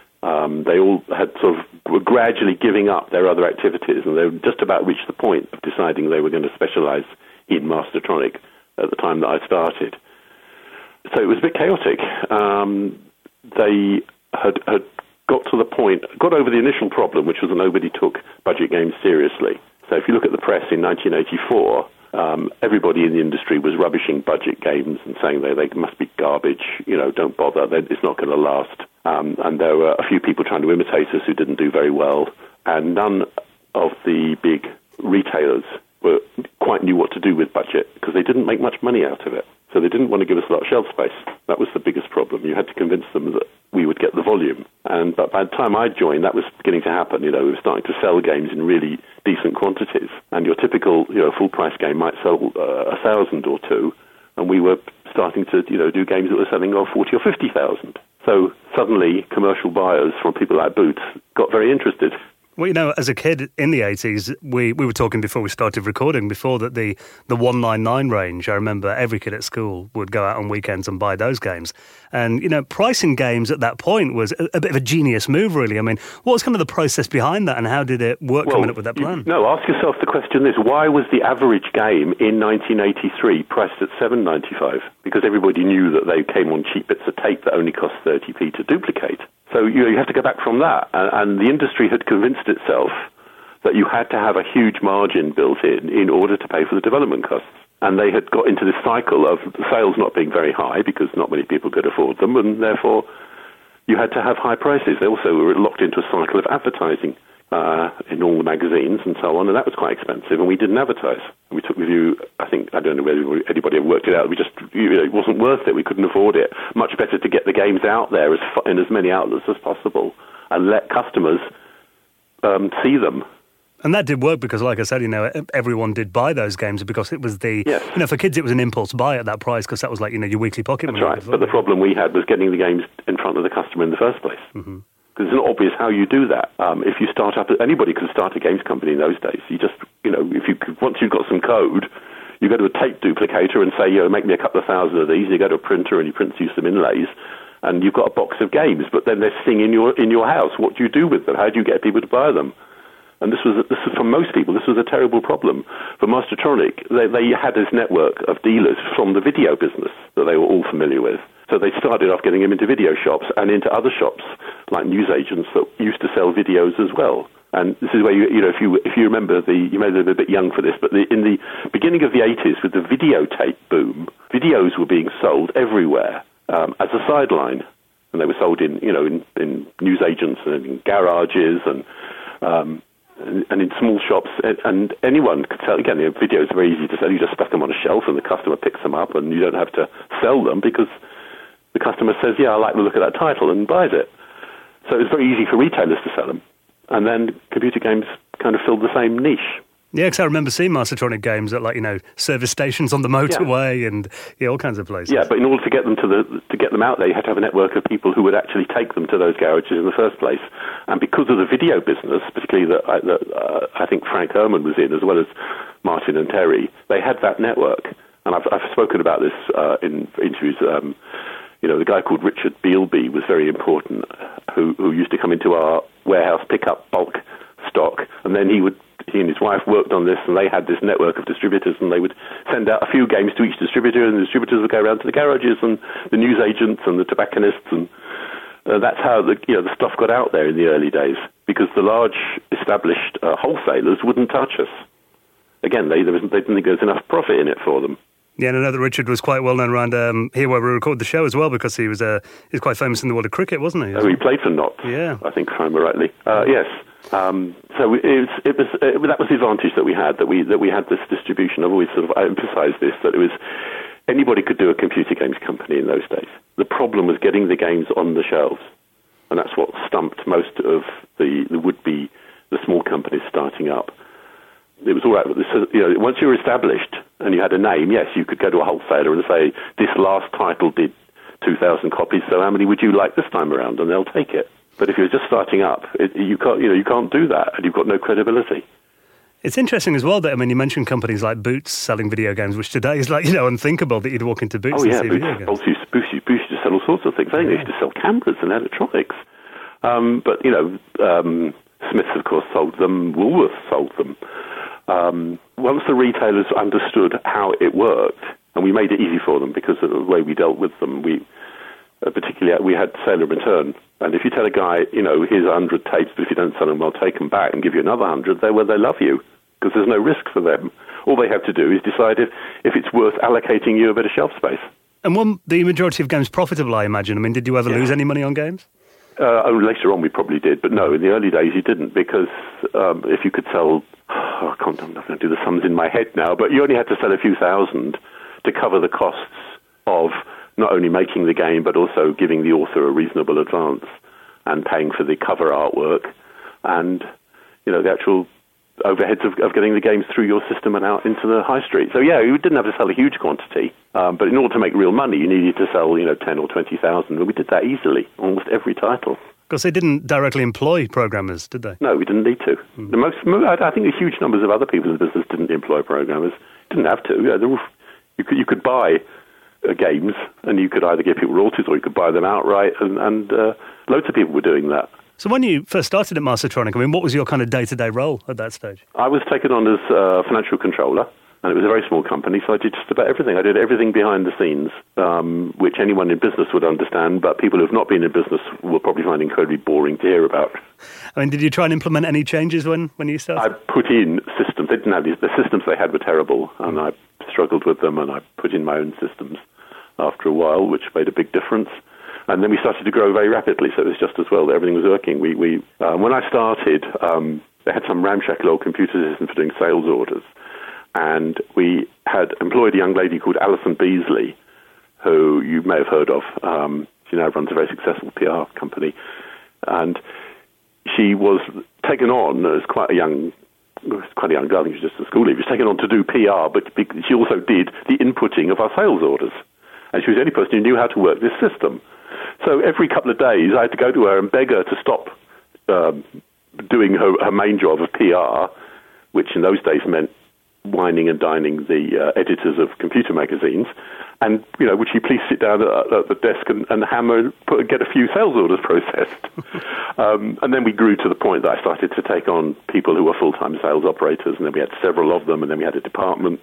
Um, they all had sort of were gradually giving up their other activities, and they were just about reached the point of deciding they were going to specialise in Mastertronic at the time that I started. So it was a bit chaotic. Um, they had, had got to the point, got over the initial problem, which was that nobody took budget games seriously. So if you look at the press in nineteen eighty-four, um, everybody in the industry was rubbishing budget games and saying they, they must be garbage, you know, don't bother, it's not going to last. Um, and there were a few people trying to imitate us who didn't do very well. And none of the big retailers were quite knew what to do with budget because they didn't make much money out of it. So they didn't want to give us a lot of shelf space. That was the biggest problem. You had to convince them that we would get the volume. And but by the time I joined, that was beginning to happen. You know, we were starting to sell games in really decent quantities. And your typical, you know, full-price game might sell uh, a thousand or two, and we were starting to, you know, do games that were selling oh, forty or fifty thousand. So suddenly, commercial buyers from people like Boots got very interested. Well, you know, as a kid in the eighties, we, we were talking before we started recording, before that the, the one ninety-nine range, I remember every kid at school would go out on weekends and buy those games. And, you know, pricing games at that point was a, a bit of a genius move, really. I mean, what was kind of the process behind that and how did it work well, coming up with that plan? You, no, ask yourself the question this, why was the average game in nineteen eighty-three priced at seven ninety-five? Because everybody knew that they came on cheap bits of tape that only cost thirty p to duplicate. So you know, you have to go back from that. And, and the industry had convinced itself that you had to have a huge margin built in in order to pay for the development costs. And they had got into this cycle of sales not being very high because not many people could afford them, and therefore you had to have high prices. They also were locked into a cycle of advertising uh, in all the magazines and so on, and that was quite expensive, and we didn't advertise. We took the view, I think, I don't know whether anybody ever worked it out, we just, you know, it wasn't worth it, we couldn't afford it. Much better to get the games out there as in as many outlets as possible and let customers um, see them. And that did work because, like I said, you know, everyone did buy those games because it was the, yes. you know, for kids it was an impulse buy at that price because that was like, you know, your weekly pocket money. That's right, but the problem we had was getting the games in front of the customer in the first place. Mm-hmm. Because it's not obvious how you do that. Um, if you start up, anybody could start a games company in those days. You just, you know, if you could, once you've got some code, you go to a tape duplicator and say, you know, make me a couple of thousand of these. You go to a printer and you print you some inlays, and you've got a box of games. But then they're sitting in your in your house. What do you do with them? How do you get people to buy them? And this was, this was for most people, this was a terrible problem. For Mastertronic, they, they had this network of dealers from the video business that they were all familiar with. So they started off getting them into video shops and into other shops, like newsagents that used to sell videos as well. And this is where, you, you know, if you if you remember, the you may be a bit young for this, but the, in the beginning of the eighties, with the videotape boom, videos were being sold everywhere um, as a sideline. And they were sold in, you know, in, in newsagents and in garages and... Um, and in small shops, and anyone could sell. Again, you know, videos are very easy to sell. You just stuck them on a shelf and the customer picks them up, and you don't have to sell them because the customer says, yeah, I like the look of that title, and buys it. So it's very easy for retailers to sell them. And then computer games kind of filled the same niche. Yeah, because I remember seeing Mastertronic games at, like, you know, service stations on the motorway yeah. and yeah, all kinds of places. Yeah, but in order to get them to the to get them out there, you had to have a network of people who would actually take them to those garages in the first place. And because of the video business, particularly that I, that, uh, I think Frank Herman was in, as well as Martin and Terry, they had that network. And I've, I've spoken about this uh, in interviews. Um, you know, the guy called Richard Bealby was very important, who, who used to come into our warehouse, pick up bulk stock, and then he would. He and his wife worked on this, and they had this network of distributors, and they would send out a few games to each distributor, and the distributors would go around to the garages and the newsagents and the tobacconists, and uh, that's how the you know the stuff got out there in the early days, because the large established uh, wholesalers wouldn't touch us. Again, they, there was, they didn't think there was enough profit in it for them. Yeah, and I know that Richard was quite well known around um, here where we recorded the show as well, because he was uh, he was quite famous in the world of cricket, wasn't he? Oh, he played for Notts, yeah. I think, if I remember rightly. Uh, yes. Um, so it was, it was it, that was the advantage that we had, that we that we had this distribution. I've always sort of emphasised this, that it was anybody could do a computer games company in those days. The problem was getting the games on the shelves, and that's what stumped most of the, the would-be the small companies starting up. It was all right with this, you know, once you were established and you had a name, yes, you could go to a wholesaler and say, this last title did two thousand copies, so how many would you like this time around? And they'll take it. But if you're just starting up, it, you can't, you know, you can't do that, and you've got no credibility. It's interesting as well that, I mean, you mentioned companies like Boots selling video games, which today is like, you know, unthinkable that you'd walk into Boots oh, and yeah, see Boots, video games. Boots used, Boots, used, Boots used to sell all sorts of things. They used to sell cameras and electronics. Um, but, you know, um, Smiths, of course, sold them. Woolworths sold them. Um, once the retailers understood how it worked, and we made it easy for them because of the way we dealt with them, we... Uh, particularly, we had sale and return. And if you tell a guy, you know, here's one hundred tapes, but if you don't sell them, I'll take them back and give you another one hundred, they're where they love you, because there's no risk for them. All they have to do is decide if, if it's worth allocating you a bit of shelf space. And were the majority of games profitable, I imagine? I mean, did you ever yeah. lose any money on games? Uh, oh, later on we probably did, but no, in the early days you didn't, because um, if you could sell, oh, I can't, I'm not going to do the sums in my head now, but you only had to sell a few thousand to cover the costs of not only making the game, but also giving the author a reasonable advance and paying for the cover artwork and, you know, the actual overheads of, of getting the games through your system and out into the high street. So, yeah, you didn't have to sell a huge quantity, um, but in order to make real money, you needed to sell, you know, ten or twenty thousand, and we did that easily, almost every title. Because they didn't directly employ programmers, did they? No, we didn't need to. Mm. The most, I think the huge numbers of other people in the business didn't employ programmers. Didn't have to. You know, you could, you could buy Uh, games, and you could either give people royalties or you could buy them outright, and, and uh, loads of people were doing that. So when you first started at Mastertronic, I mean, what was your kind of day-to-day role at that stage? I was taken on as uh, financial controller, and it was a very small company, so I did just about everything. I did everything behind the scenes, um, which anyone in business would understand, but people who have not been in business will probably find incredibly boring to hear about. I mean, did you try and implement any changes when, when you started? I put in systems. They didn't have these, the systems they had were terrible, and mm. I struggled with them, and I put in my own systems after a while, which made a big difference. And then we started to grow very rapidly, so it was just as well that everything was working. We, we uh, when I started, um, they had some ramshackle old computer system for doing sales orders, and we had employed a young lady called Alison Beasley, who you may have heard of. Um, she now runs a very successful P R company, and she was taken on as quite a young quite a young girl. I think she was just a school leaver. She was taken on to do P R, but she also did the inputting of our sales orders. And she was the only person who knew how to work this system. So every couple of days, I had to go to her and beg her to stop um, doing her, her main job of P R, which in those days meant wining and dining the uh, editors of computer magazines. And, you know, would she please sit down at, at the desk and, and hammer and put, get a few sales orders processed? um, and then we grew to the point that I started to take on people who were full-time sales operators, and then we had several of them, and then we had a department.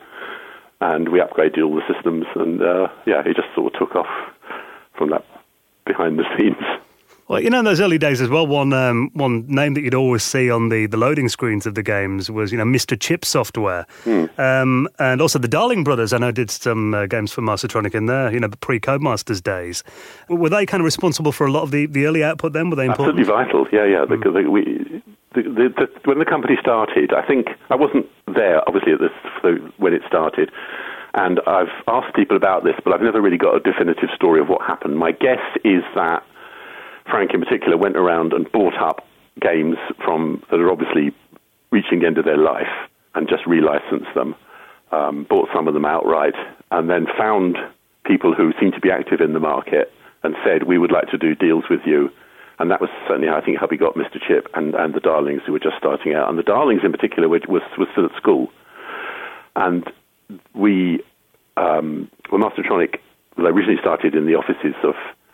And we upgraded all the systems, and uh, yeah, it just sort of took off from that behind the scenes. Well, you know, in those early days as well, one um, one name that you'd always see on the, the loading screens of the games was, you know, Mister Chip Software. Hmm. Um, and also the Darling Brothers, I know, did some uh, games for Mastertronic in there, you know, the pre-Codemasters days. Were they kind of responsible for a lot of the, the early output then? Were they important? Absolutely vital, yeah, yeah. Mm. The, the, we, the, the, the, when the company started, I think, I wasn't there, obviously, at this when it started, and I've asked people about this, but I've never really got a definitive story of what happened. My guess is that Frank in particular went around and bought up games from that are obviously reaching the end of their life, and just relicensed them, um, bought some of them outright, and then found people who seemed to be active in the market and said, we would like to do deals with you. And that was certainly, I think, how we got Mister Chip and, and the Darlings, who were just starting out. And the Darlings, in particular, were, was, was still at school. And we, um, well, Mastertronic, they originally started in the offices of,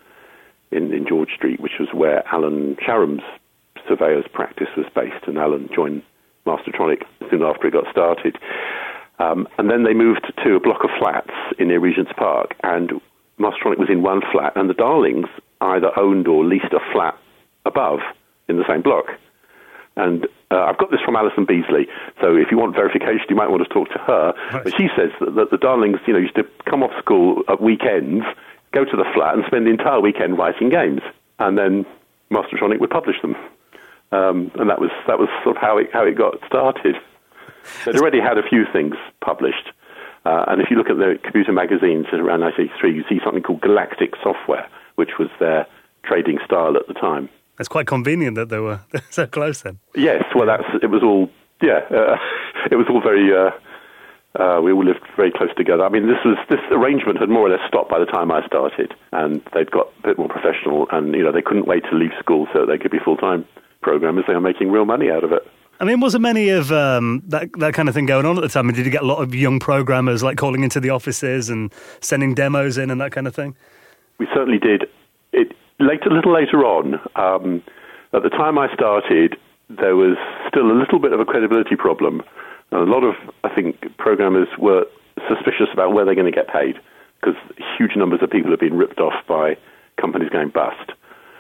in, in George Street, which was where Alan Sharham's surveyor's practice was based. And Alan joined Mastertronic soon after it got started. Um, and then they moved to a block of flats in near Regent's Park, and Mastertronic was in one flat, and the Darlings either owned or leased a flat above in the same block. And uh, I've got this from Alison Beasley, so if you want verification, you might want to talk to her. Right. But she says that, that the Darlings, you know, used to come off school at weekends, go to the flat, and spend the entire weekend writing games, and then Mastertronic would publish them. Um, and that was that was sort of how it how it got started. They'd already had a few things published, uh, and if you look at the computer magazines around nineteen eighty-three, you see something called Galactic Software, which was their trading style at the time. It's quite convenient that they were so close then. Yes, well, that's it was all, yeah, uh, it was all very, uh, uh, we all lived very close together. I mean, this was this arrangement had more or less stopped by the time I started, and they'd got a bit more professional, and, you know, they couldn't wait to leave school so they could be full-time programmers. They were making real money out of it. I mean, was there many of um, that that kind of thing going on at the time? I mean, did you get a lot of young programmers like calling into the offices and sending demos in and that kind of thing? We certainly did. It later, a little later on, um, at the time I started, there was still a little bit of a credibility problem. A lot of, I think, programmers were suspicious about where they're going to get paid, because huge numbers of people have been ripped off by companies going bust.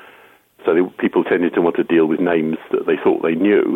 So they, people tended to want to deal with names that they thought they knew.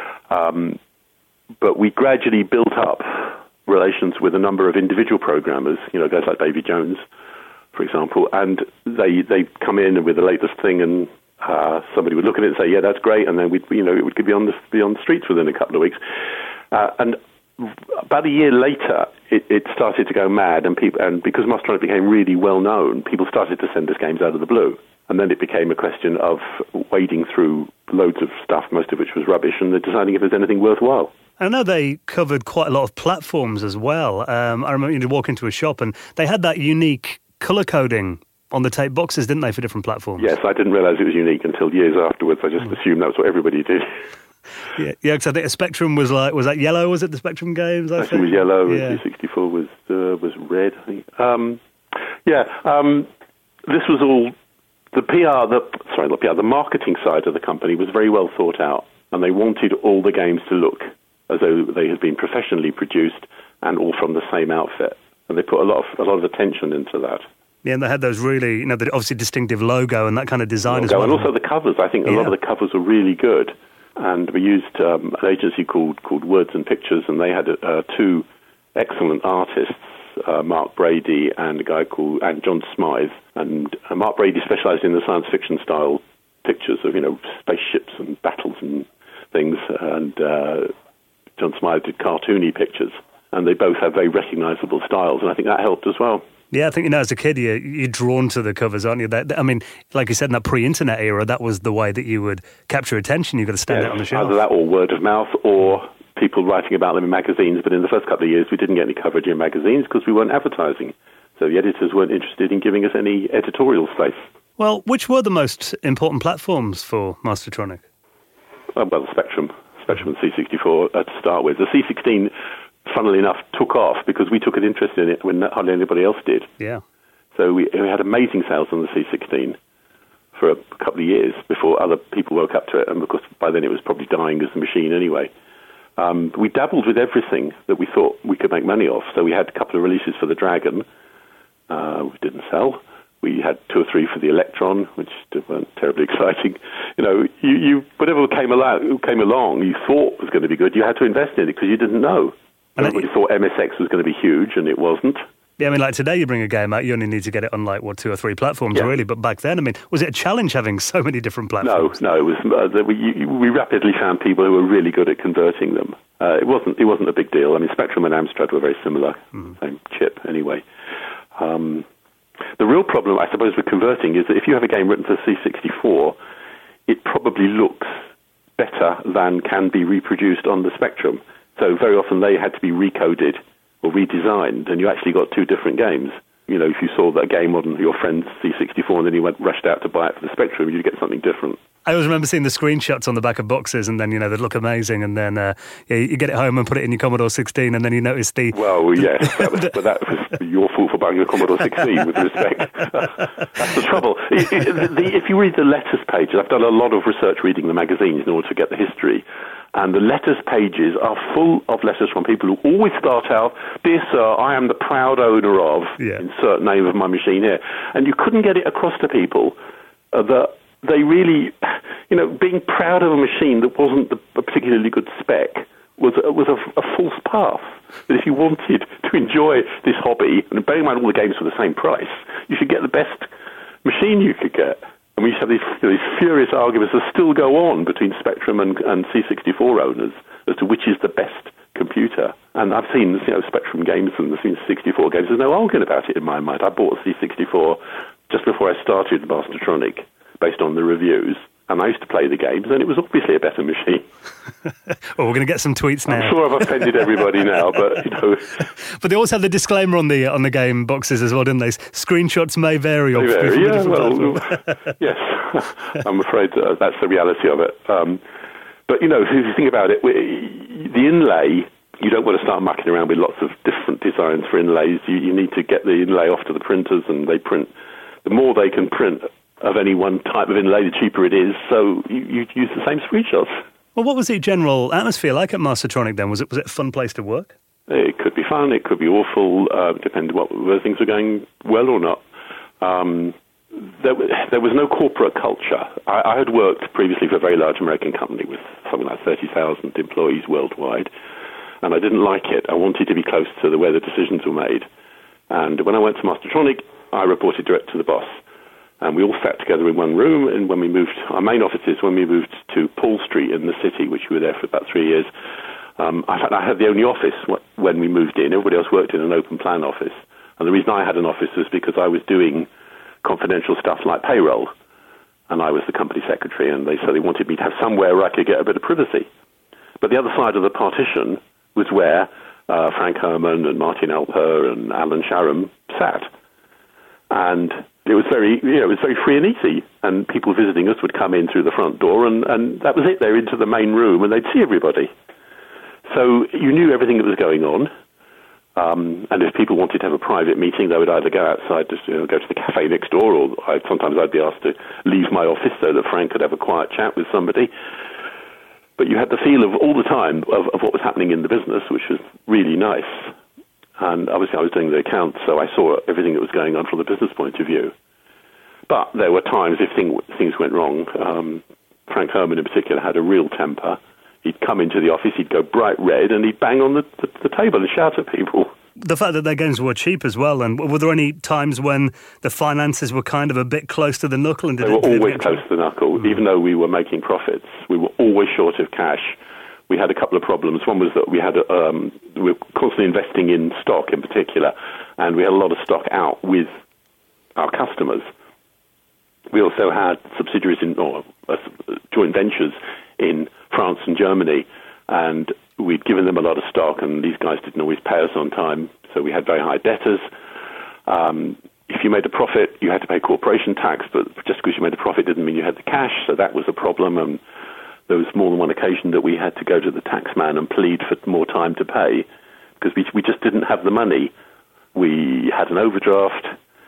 Um, but we gradually built up relations with a number of individual programmers, you know, guys like Davy Jones, for example, and they they come in with the latest thing, and uh, somebody would look at it and say, yeah, that's great, and then we'd, you know, it would be on the, be on the streets within a couple of weeks. Uh, and about a year later, it, it started to go mad, and people, and because Mastertronic became really well known, people started to send us games out of the blue. And then it became a question of wading through loads of stuff, most of which was rubbish, and deciding if there's anything worthwhile. I know they covered quite a lot of platforms as well. Um, I remember you walk into a shop and they had that unique colour coding on the tape boxes, didn't they, for different platforms? Yes, I didn't realise it was unique until years afterwards. I just mm. assumed that was what everybody did. Yeah, yeah. Because I think a Spectrum was like, was that yellow? Was it the Spectrum games? I Spectrum think? was yellow, yeah. and C sixty-four was uh, was red, I think. Um, yeah, um, this was all. The P R, the sorry, not P R, the marketing side of the company was very well thought out, and they wanted all the games to look as though they had been professionally produced and all from the same outfit. And they put a lot of a lot of attention into that. Yeah, and they had those really, you know, the obviously distinctive logo and that kind of design logo, as well. And also the covers. I think a yeah. lot of the covers were really good. And we used um, an agency called called Words and Pictures, and they had uh, two excellent artists. Uh, Mark Brady and a guy called and John Smythe, and uh, Mark Brady specialised in the science fiction style pictures of, you know, spaceships and battles and things, and uh, John Smythe did cartoony pictures, and they both have very recognisable styles, and I think that helped as well. Yeah, I think, you know, as a kid, you, you're drawn to the covers, aren't you? That, I mean, like you said, in that pre-internet era, that was the way that you would capture attention. You've got to stand yes, out on the shelf. Either that or word of mouth, or people writing about them in magazines, but in the first couple of years we didn't get any coverage in magazines because we weren't advertising. So the editors weren't interested in giving us any editorial space. Well, which were the most important platforms for Mastertronic? Uh, well, Spectrum. Spectrum and C sixty-four uh, to start with. The C sixteen, funnily enough, took off because we took an interest in it when hardly anybody else did. Yeah. So we, we had amazing sales on the C sixteen for a couple of years before other people woke up to it, and because by then it was probably dying as a machine anyway. Um, we dabbled with everything that we thought we could make money off. So we had a couple of releases for the Dragon, uh, which didn't sell. We had two or three for the Electron, which weren't terribly exciting. You know, you, you whatever came along, came along, you thought was going to be good. You had to invest in it because you didn't know. And everybody it, thought M S X was going to be huge, and it wasn't. Yeah, I mean, like today you bring a game out, you only need to get it on like, what, two or three platforms, yeah. really. But back then, I mean, was it a challenge having so many different platforms? No, no. It was, uh, we, we rapidly found people who were really good at converting them. Uh, it wasn't it wasn't a big deal. I mean, Spectrum and Amstrad were very similar, mm. same chip anyway. Um, the real problem, I suppose, with converting is that if you have a game written for C sixty-four, it probably looks better than can be reproduced on the Spectrum. So very often they had to be recoded or redesigned, and you actually got two different games. You know, if you saw that game on your friend's C sixty-four and then you went rushed out to buy it for the Spectrum, you'd get something different. I always remember seeing the screenshots on the back of boxes, and then, you know, they'd look amazing, and then uh, yeah, you get it home and put it in your Commodore sixteen, and then you notice the... Well, yes, that was, but that was your fault for buying a Commodore sixteen, with respect. That's the trouble. It, it, the, if you read the letters pages, I've done a lot of research reading the magazines in order to get the history, and the letters pages are full of letters from people who always start out, "Dear sir, I am the proud owner of," yeah. insert name of my machine here. And you couldn't get it across to people uh, that they really, you know, being proud of a machine that wasn't the, a particularly good spec was, uh, was a, a false path. That if you wanted to enjoy this hobby, and bearing in mind all the games for the same price, you should get the best machine you could get. And we used to have these, you know, these furious arguments that still go on between Spectrum and, and C sixty-four owners as to which is the best computer. And I've seen, you know, Spectrum games and the C sixty-four games. There's no arguing about it in my mind. I bought a C sixty-four just before I started Mastertronic, based on the reviews. And I used to play the games, and it was obviously a better machine. Well, we're going to get some tweets now. I'm sure I've offended everybody now, but, you know... But they also have the disclaimer on the on the game boxes as well, didn't they? Screenshots may vary. May vary, yeah, well, yes. I'm afraid uh, that's the reality of it. Um, but, you know, if you think about it, we, the inlay, you don't want to start mucking around with lots of different designs for inlays. You, you need to get the inlay off to the printers, and they print... The more they can print of any one type of inlay, the cheaper it is. So you, you use the same screenshots. Well, what was the general atmosphere like at Mastertronic then? Was it was it a fun place to work? It could be fun. It could be awful. Uh, depending what whether things were going well or not. Um, there, there was no corporate culture. I, I had worked previously for a very large American company with something like thirty thousand employees worldwide, and I didn't like it. I wanted to be close to the, where the decisions were made. And when I went to Mastertronic, I reported direct to the boss. And we all sat together in one room, and when we moved, our main offices, when we moved to Paul Street in the city, which we were there for about three years, um, I, I had the only office when we moved in. Everybody else worked in an open plan office. And the reason I had an office was because I was doing confidential stuff like payroll, and I was the company secretary, and they so they wanted me to have somewhere where I could get a bit of privacy. But the other side of the partition was where uh, Frank Herman and Martin Alper and Alan Sharam sat. And it was very, you know, it was very free and easy. And people visiting us would come in through the front door, and, and that was it. They were into the main room, and they'd see everybody. So you knew everything that was going on. Um, and if people wanted to have a private meeting, they would either go outside, to, you know, go to the cafe next door, or I'd, sometimes I'd be asked to leave my office so that Frank could have a quiet chat with somebody. But you had the feel of all the time of, of what was happening in the business, which was really nice. And obviously I was doing the accounts, so I saw everything that was going on from the business point of view. But there were times if thing, things went wrong. Um, Frank Herman in particular had a real temper. He'd come into the office, he'd go bright red, and he'd bang on the, the, the table and shout at people. The fact that their games were cheap as well, and were there any times when the finances were kind of a bit close to the knuckle? And did they were it, did always close to the knuckle. Mm. Even though we were making profits, we were always short of cash. We had a couple of problems. One was that we had um, we were constantly investing in stock in particular, and we had a lot of stock out with our customers. We also had subsidiaries in, or uh, joint ventures in France and Germany, and we'd given them a lot of stock, and these guys didn't always pay us on time, so we had very high debtors. Um, if you made a profit, you had to pay corporation tax, but just because you made a profit didn't mean you had the cash, so that was a problem. And there was more than one occasion that we had to go to the taxman and plead for more time to pay, because we we just didn't have the money. We had an overdraft,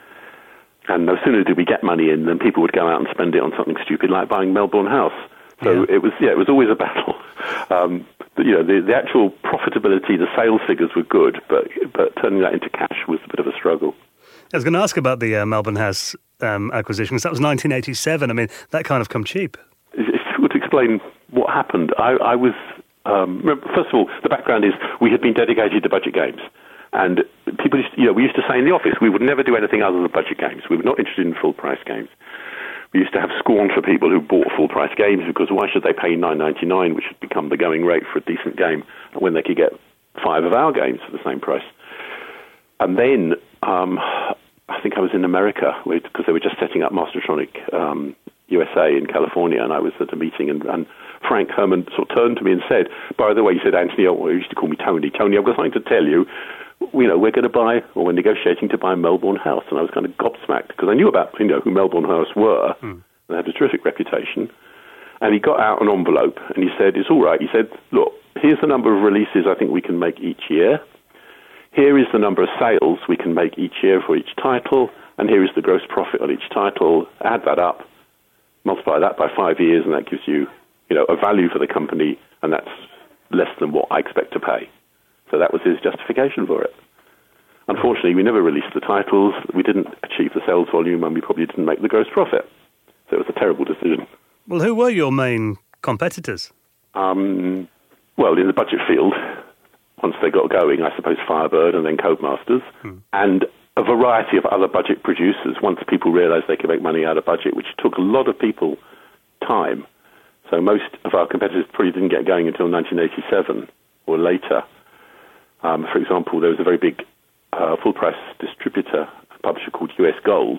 and no sooner did we get money in than people would go out and spend it on something stupid like buying Melbourne House. So yeah. it was yeah, it was always a battle. Um, but, you know, the, the actual profitability, the sales figures were good, but but turning that into cash was a bit of a struggle. I was going to ask about the uh, Melbourne House um, acquisition, because that was nineteen eighty-seven. I mean, that kind of come cheap. It's difficult to explain what happened. I, I was, um, first of all, the background is we had been dedicated to budget games. And people, used to, you know, we used to say in the office we would never do anything other than budget games. We were not interested in full-price games. We used to have scorn for people who bought full-price games, because why should they pay nine ninety-nine, which had become the going rate for a decent game, when they could get five of our games for the same price? And then um, I think I was in America, because they were just setting up Mastertronic um, U S A in California, and I was at a meeting, and, and Frank Herman sort of turned to me and said, by the way, he said, Anthony, oh, he used to call me Tony, Tony, I've got something to tell you. You know, we're going to buy, or we're negotiating to buy Melbourne House. And I was kind of gobsmacked, because I knew about, you know, who Melbourne House were. Mm. They had a terrific reputation. And he got out an envelope, and he said, it's all right. He said, look, here's the number of releases I think we can make each year. Here is the number of sales we can make each year for each title, and here is the gross profit on each title. Add that up, multiply that by five years, and that gives you, you know, a value for the company, and that's less than what I expect to pay. So that was his justification for it. Unfortunately, we never released the titles, we didn't achieve the sales volume, and we probably didn't make the gross profit. So it was a terrible decision. Well, who were your main competitors? Um, well, in the budget field, once they got going, I suppose Firebird and then Codemasters, hmm. and a variety of other budget producers, once people realised they could make money out of budget, which took a lot of people time. So most of our competitors probably didn't get going until nineteen eighty-seven or later. Um, for example, there was a very big uh, full-price distributor, a publisher called U S Gold,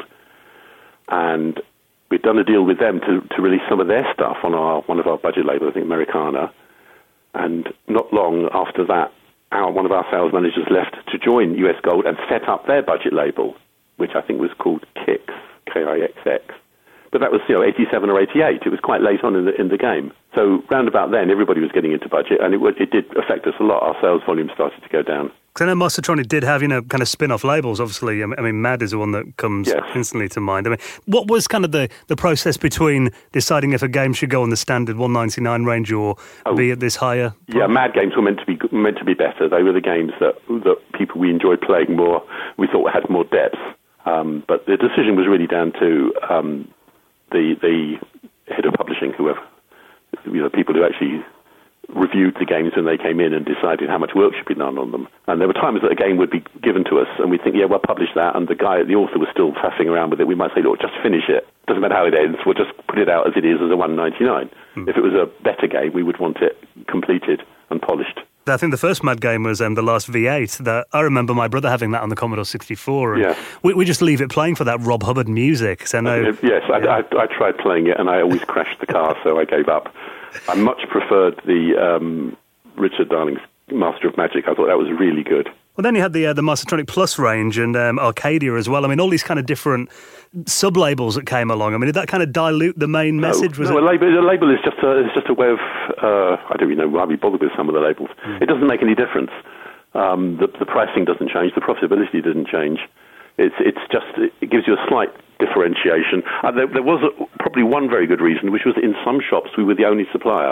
and we'd done a deal with them to, to release some of their stuff on our one of our budget labels, I think Americana, and not long after that, our, one of our sales managers left to join U S Gold and set up their budget label, which I think was called Kix, K I X X. But that was, you know, eighty-seven or eighty-eight. It was quite late on in the in the game. So round about then, everybody was getting into budget, and it, it did affect us a lot. Our sales volume started to go down. Because I know Mastertronic did have, you know, kind of spin-off labels, obviously. I mean, Mad is the one that comes yes. instantly to mind. I mean, what was kind of the, the process between deciding if a game should go on the standard one ninety-nine range or oh. be at this higher price? Yeah, Mad games were meant to be meant to be better. They were the games that, that people we enjoyed playing more, we thought had more depth. Um, but the decision was really down to um, the the head of publishing, whoever, you know, people who actually reviewed the games when they came in and decided how much work should be done on them. And there were times that a game would be given to us and we'd think, yeah, we'll publish that, and the guy, the author was still faffing around with it. We might say, look, just finish it. Doesn't matter how it ends, we'll just put it out as it is as a one ninety-nine. Mm. If it was a better game, we would want it completed and polished. I think the first Mad game was um, the last V eight. That I remember my brother having that on the Commodore sixty-four. And yeah. we, we just leave it playing for that Rob Hubbard music. So no, uh, yes, yeah. I, I, I tried playing it and I always crashed the car, so I gave up. I much preferred the um, Richard Darling's Master of Magic. I thought that was really good. Well, then you had the uh, the Mastertronic Plus range and um, Arcadia as well. I mean, all these kind of different sub-labels that came along. I mean, did that kind of dilute the main no, message? Was no, it? a label, a label is just a, it's just a way of, uh, I don't even know why we bother with some of the labels. Mm. It doesn't make any difference. Um, the, the pricing doesn't change. The profitability doesn't change. It's it's just, it gives you a slight differentiation. Uh, there, there was a, probably one very good reason, which was in some shops we were the only supplier.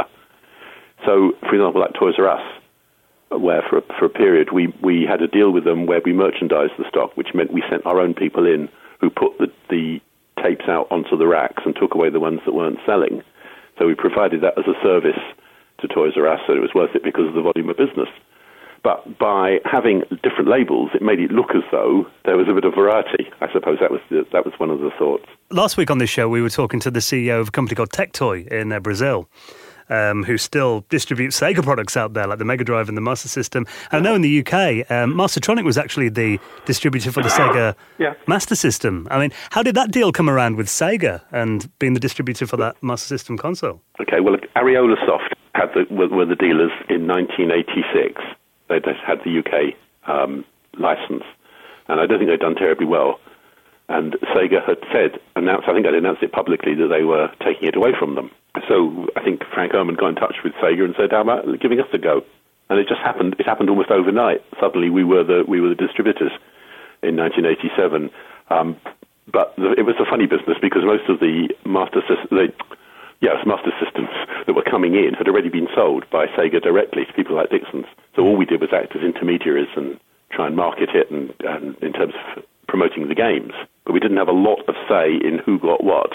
So, for example, like Toys R Us, where for a, for a period we, we had a deal with them where we merchandised the stock, which meant we sent our own people in who put the, the tapes out onto the racks and took away the ones that weren't selling. So we provided that as a service to Toys R Us, so it was worth it because of the volume of business. But by having different labels, it made it look as though there was a bit of variety. I suppose that was the, that was one of the thoughts. Last week on this show, we were talking to the C E O of a company called Tectoy in uh, Brazil. Um, who still distributes Sega products out there, like the Mega Drive and the Master System. And I know in the U K, um, Mastertronic was actually the distributor for the Sega yeah. Master System. I mean, how did that deal come around with Sega and being the distributor for that Master System console? Okay, well, Areola Soft had the, were, were the dealers in nineteen eighty-six. They had the U K um, license, and I don't think they'd done terribly well. And Sega had said, announced, I think I'd announced it publicly, that they were taking it away from them. So I think Frank Herman got in touch with Sega and said, how about giving us a go? And it just happened, it happened almost overnight. Suddenly we were the we were the distributors in nineteen eighty-seven. Um, but the, it was a funny business because most of the master, the, yes, master systems that were coming in had already been sold by Sega directly to people like Dixon's. So all we did was act as intermediaries and try and market it and, and in terms of promoting the games. But we didn't have a lot of say in who got what.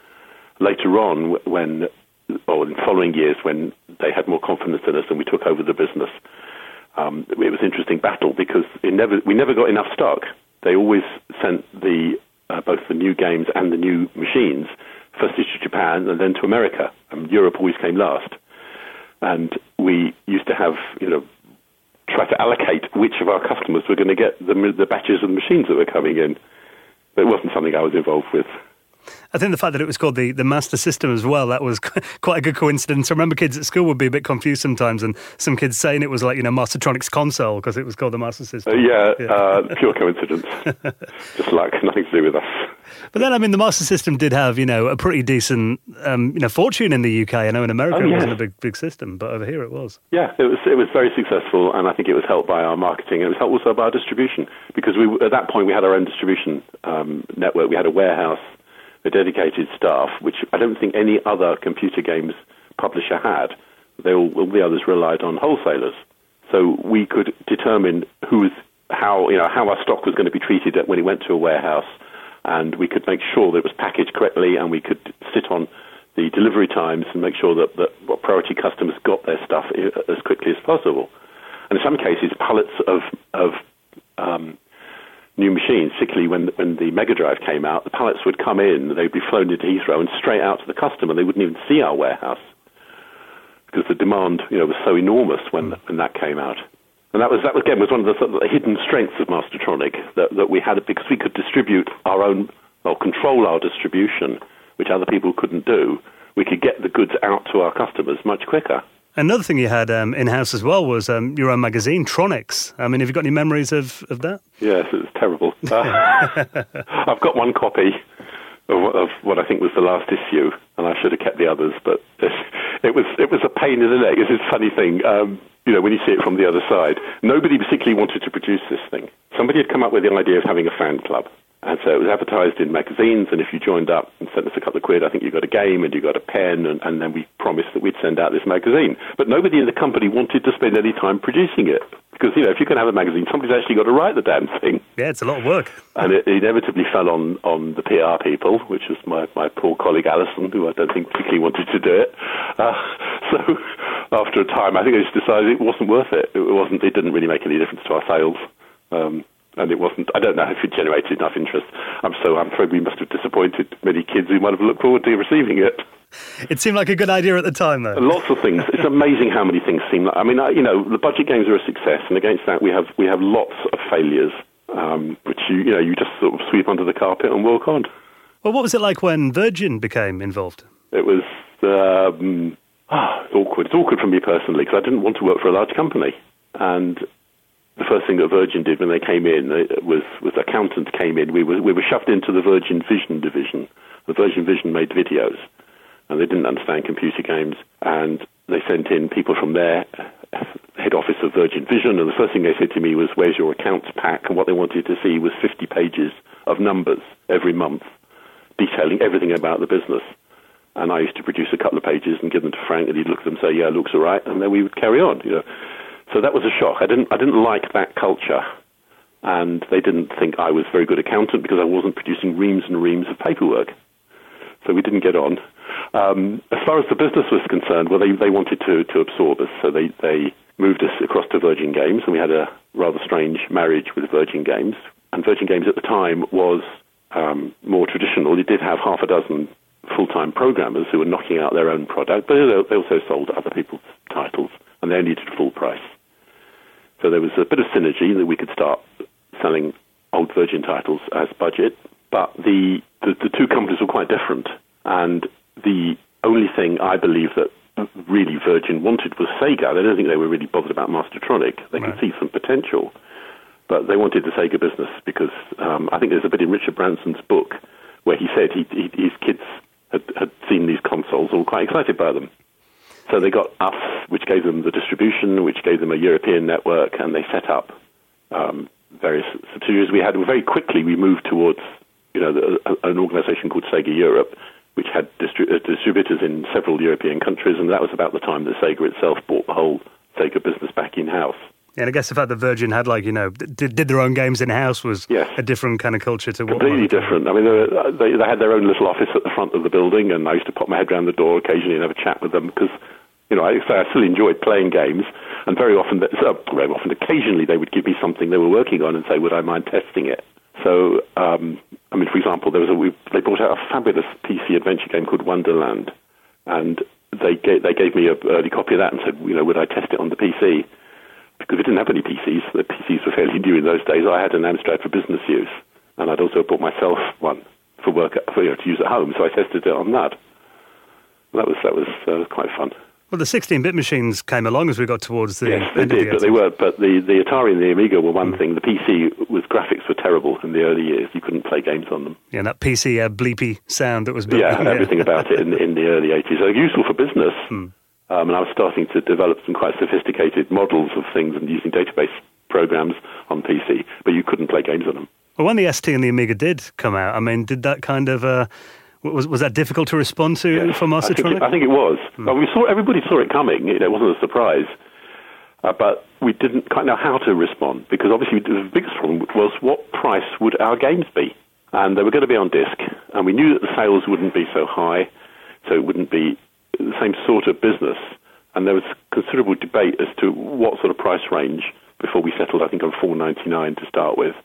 Later on, when, or in following years, when they had more confidence in us and we took over the business, um, it was an interesting battle because it never, we never got enough stock. They always sent the uh, both the new games and the new machines firstly to Japan and then to America. And Europe always came last. And we used to have, you know, try to allocate which of our customers were going to get the, the batches of machines that were coming in. But it wasn't something I was involved with. I think the fact that it was called the, the Master System as well, that was quite a good coincidence. I remember kids at school would be a bit confused sometimes, and some kids saying it was like, you know, Mastertronics console because it was called the Master System. Uh, yeah, yeah. Uh, pure coincidence. Just luck, nothing to do with us. But then, I mean, the Master System did have, you know, a pretty decent, um, you know, fortune in the U K. I know in America oh, it yes. wasn't a big, big system, but over here it was. Yeah, it was. It was very successful, and I think it was helped by our marketing, and it was helped also by our distribution, because we at that point we had our own distribution um, network. We had a warehouse, a dedicated staff, which I don't think any other computer games publisher had. They all, all the others relied on wholesalers, so we could determine who was how you know how our stock was going to be treated when it went to a warehouse. And we could make sure that it was packaged correctly, and we could sit on the delivery times and make sure that, that priority customers got their stuff as quickly as possible. And in some cases, pallets of, of um, new machines, particularly when, when the Mega Drive came out, the pallets would come in, they'd be flown into Heathrow and straight out to the customer. They wouldn't even see our warehouse because the demand, you know, was so enormous when, when that came out. And that was, that again, was one of the, sort of the hidden strengths of Mastertronic, that, that we had it because we could distribute our own, or control our distribution, which other people couldn't do. We could get the goods out to our customers much quicker. Another thing you had um, in-house as well was um, your own magazine, Tronics. I mean, have you got any memories of, of that? Yes, it was terrible. Uh, I've got one copy of, of what I think was the last issue, and I should have kept the others, but it, it was it was a pain in the neck. It's a funny thing. Um, You know, when you see it from the other side, nobody particularly wanted to produce this thing. Somebody had come up with the idea of having a fan club. And so it was advertised in magazines, and if you joined up and sent us a couple of quid, I think you got a game and you got a pen, and, and then we promised that we'd send out this magazine. But nobody in the company wanted to spend any time producing it. Because, you know, if you're going to have a magazine, somebody's actually got to write the damn thing. Yeah, it's a lot of work. And it inevitably fell on, on the P R people, which was my, my poor colleague Alison, who I don't think particularly wanted to do it. Uh, so after a time, I think I just decided it wasn't worth it. It wasn't. It didn't really make any difference to our sales. Um, and it wasn't, I don't know if it generated enough interest. I'm so, I'm afraid we must have disappointed many kids who might have looked forward to receiving it. It seemed like a good idea at the time, though. Lots of things. It's amazing how many things seem like, I mean, you know, the budget games are a success, and against that we have, we have lots of failures, um, which you, you know, you just sort of sweep under the carpet and walk on. Well, what was it like when Virgin became involved? It was, um, oh, it's awkward. It's awkward for me personally, because I didn't want to work for a large company. And the first thing that Virgin did when they came in was, was accountants came in. We were, we were shoved into the Virgin Vision division. The Virgin Vision made videos, and they didn't understand computer games. And they sent in people from their head office of Virgin Vision, and the first thing they said to me was, "Where's your accounts pack?" And what they wanted to see was fifty pages of numbers every month, detailing everything about the business. And I used to produce a couple of pages and give them to Frank, and he'd look at them and say, "Yeah, it looks all right," and then we would carry on, you know. So that was a shock. I didn't, I didn't like that culture, and they didn't think I was a very good accountant because I wasn't producing reams and reams of paperwork. So we didn't get on. Um, as far as the business was concerned, well, they, they wanted to, to absorb us, so they, they moved us across to Virgin Games, and we had a rather strange marriage with Virgin Games. And Virgin Games at the time was um, more traditional. It did have half a dozen full-time programmers who were knocking out their own product, but they also sold other people's titles, and they only needed full price. So there was a bit of synergy that we could start selling old Virgin titles as budget, but the, the, the two companies were quite different. And the only thing I believe that really Virgin wanted was Sega. I don't think they were really bothered about Mastertronic. They Right. could see some potential, but they wanted the Sega business because um, I think there's a bit in Richard Branson's book where he said he, he, his kids had, had seen these consoles and were quite excited by them. So they got us, which gave them the distribution, which gave them a European network, and they set up um, various subsidiaries. We had very quickly we moved towards, you know, the, a, an organisation called Sega Europe, which had distri- uh, distributors in several European countries, and that was about the time that Sega itself bought the whole Sega business back in-house. And I guess the fact that Virgin had, like, you know, did, did their own games in-house was Yes. a different kind of culture to what... Completely different. I mean, they, were, they, they had their own little office at the front of the building, and I used to pop my head around the door occasionally and have a chat with them because, you know, I, so I still enjoyed playing games, and very often, so very often, occasionally they would give me something they were working on and say, would I mind testing it? So, um, I mean, for example, there was a, we, they brought out a fabulous P C adventure game called Wonderland, and they gave, they gave me an early copy of that and said, you know, would I test it on the P C? Because we didn't have any P Cs. The P Cs were fairly new in those days. I had an Amstrad for business use, and I'd also bought myself one for work for, you know, to use at home. So I tested it on that. That was that was uh, quite fun. Well, the sixteen-bit machines came along as we got towards the yes, they end did, of the but they were. But the, the Atari and the Amiga were one mm. thing. The P C was graphics were terrible in the early years. You couldn't play games on them. Yeah, and that P C uh, bleepy sound that was built. Yeah, in, everything yeah. about it in, in the early eighties. They were useful for business, mm. um, and I was starting to develop some quite sophisticated models of things and using database programs on P C, but you couldn't play games on them. Well, when the S T and the Amiga did come out, I mean, did that kind of... Uh, Was was that difficult to respond to yes, for Mastertronic? I think it, I think it was. Hmm. Well, we saw everybody saw it coming. You know, it wasn't a surprise, uh, but we didn't quite know how to respond because obviously the biggest problem was what price would our games be, and they were going to be on disc, and we knew that the sales wouldn't be so high, so it wouldn't be the same sort of business, and there was considerable debate as to what sort of price range before we settled. I think on four ninety-nine to start with.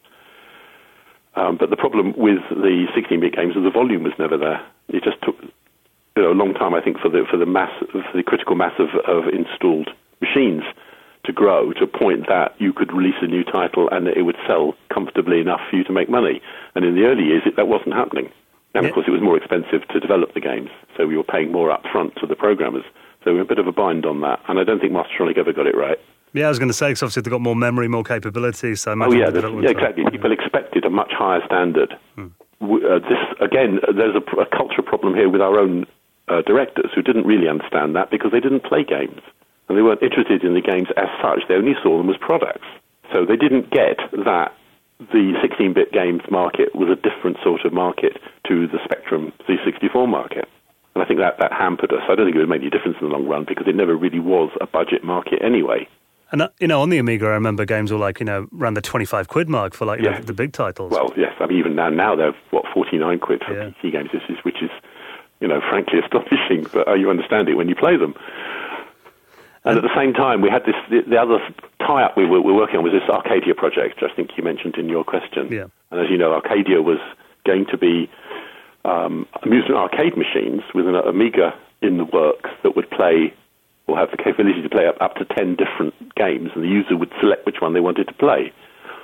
Um, but the problem with the sixteen-bit games is the volume was never there. It just took you know, a long time, I think, for the for the mass, for the critical mass of, of installed machines to grow to a point that you could release a new title and it would sell comfortably enough for you to make money. And in the early years, it, that wasn't happening. And, of course, it was more expensive to develop the games, so we were paying more up front to the programmers. So we were a bit of a bind on that, and I don't think Mastertronic ever got it right. Yeah, I was going to say, because obviously they've got more memory, more capability, so... Oh, yeah, yeah exactly. People expected a much higher standard. Hmm. Uh, this Again, there's a, a culture problem here with our own uh, directors who didn't really understand that because they didn't play games, and they weren't interested in the games as such. They only saw them as products. So they didn't get that the sixteen-bit games market was a different sort of market to the Spectrum C sixty-four market. And I think that, that hampered us. I don't think it would make any difference in the long run because it never really was a budget market anyway. And, uh, you know, on the Amiga, I remember games were like, you know, around the twenty-five quid mark for, like, you yeah. know, the big titles. Well, yes. I mean, even now, now they're, what, forty-nine quid for yeah. P C games, this is, which is, you know, frankly astonishing. But uh, you understand it when you play them. And, and at the same time, we had this, the, the other tie-up we were, we were working on was this Arcadia project, which I think you mentioned in your question. Yeah. And as you know, Arcadia was going to be um, amusement arcade machines with an Amiga in the works that would play or have the capability to play up, up to ten different games, and the user would select which one they wanted to play.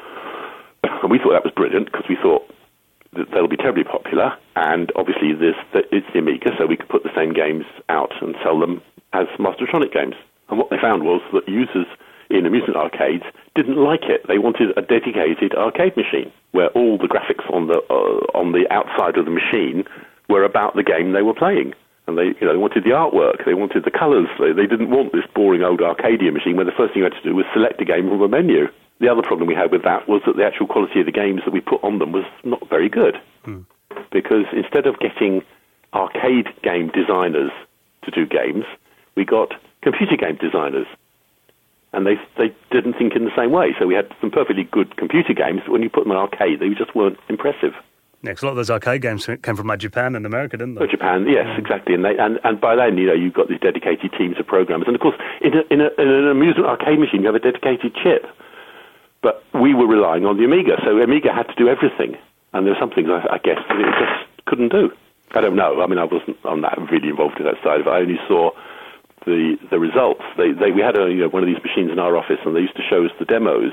And we thought that was brilliant because we thought that they'll be terribly popular, and obviously this, it's the Amiga, so we could put the same games out and sell them as Mastertronic games. And what they found was that users in amusement arcades didn't like it. They wanted a dedicated arcade machine where all the graphics on the uh, on the outside of the machine were about the game they were playing. And they, you know, they wanted the artwork, they wanted the colours. They, they didn't want this boring old Arcadia machine where the first thing you had to do was select a game from a menu. The other problem we had with that was that the actual quality of the games that we put on them was not very good. Hmm. Because instead of getting arcade game designers to do games, we got computer game designers. And they they didn't think in the same way. So we had some perfectly good computer games, but when you put them in arcade, they just weren't impressive. Yeah, because a lot of those arcade games came from like Japan and America, didn't they? Oh, Japan, yes, yeah. exactly. And, they, and and by then, you know, you've got these dedicated teams of programmers. And of course, in, a, in, a, in an amusement arcade machine, you have a dedicated chip. But we were relying on the Amiga, so Amiga had to do everything. And there were some things, I, I guess, that it just couldn't do. I don't know. I mean, I wasn't on that really involved in that side of it. I only saw the the results. They, they we had a, you know, one of these machines in our office, and they used to show us the demos.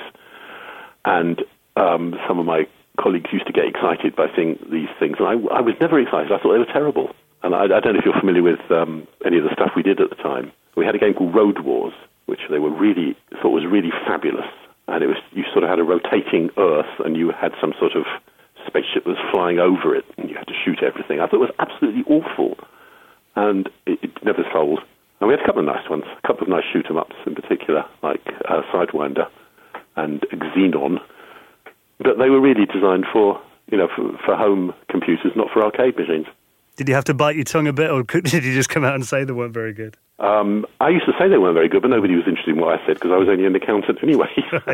And um, some of my colleagues used to get excited by seeing these things, and I, I was never excited. I thought they were terrible. And I, I don't know if you're familiar with um, any of the stuff we did at the time. We had a game called Road Wars, which they were really thought was really fabulous. And it was you sort of had a rotating Earth, and you had some sort of spaceship that was flying over it, and you had to shoot everything. I thought it was absolutely awful, and it, it never sold. And we had a couple of nice ones, a couple of nice shoot-em-ups in particular, like uh, Sidewinder and Xenon. But they were really designed for, you know, for, for home computers, not for arcade machines. Did you have to bite your tongue a bit, or could, did you just come out and say they weren't very good? Um, I used to say they weren't very good, but nobody was interested in what I said because I was only an accountant anyway.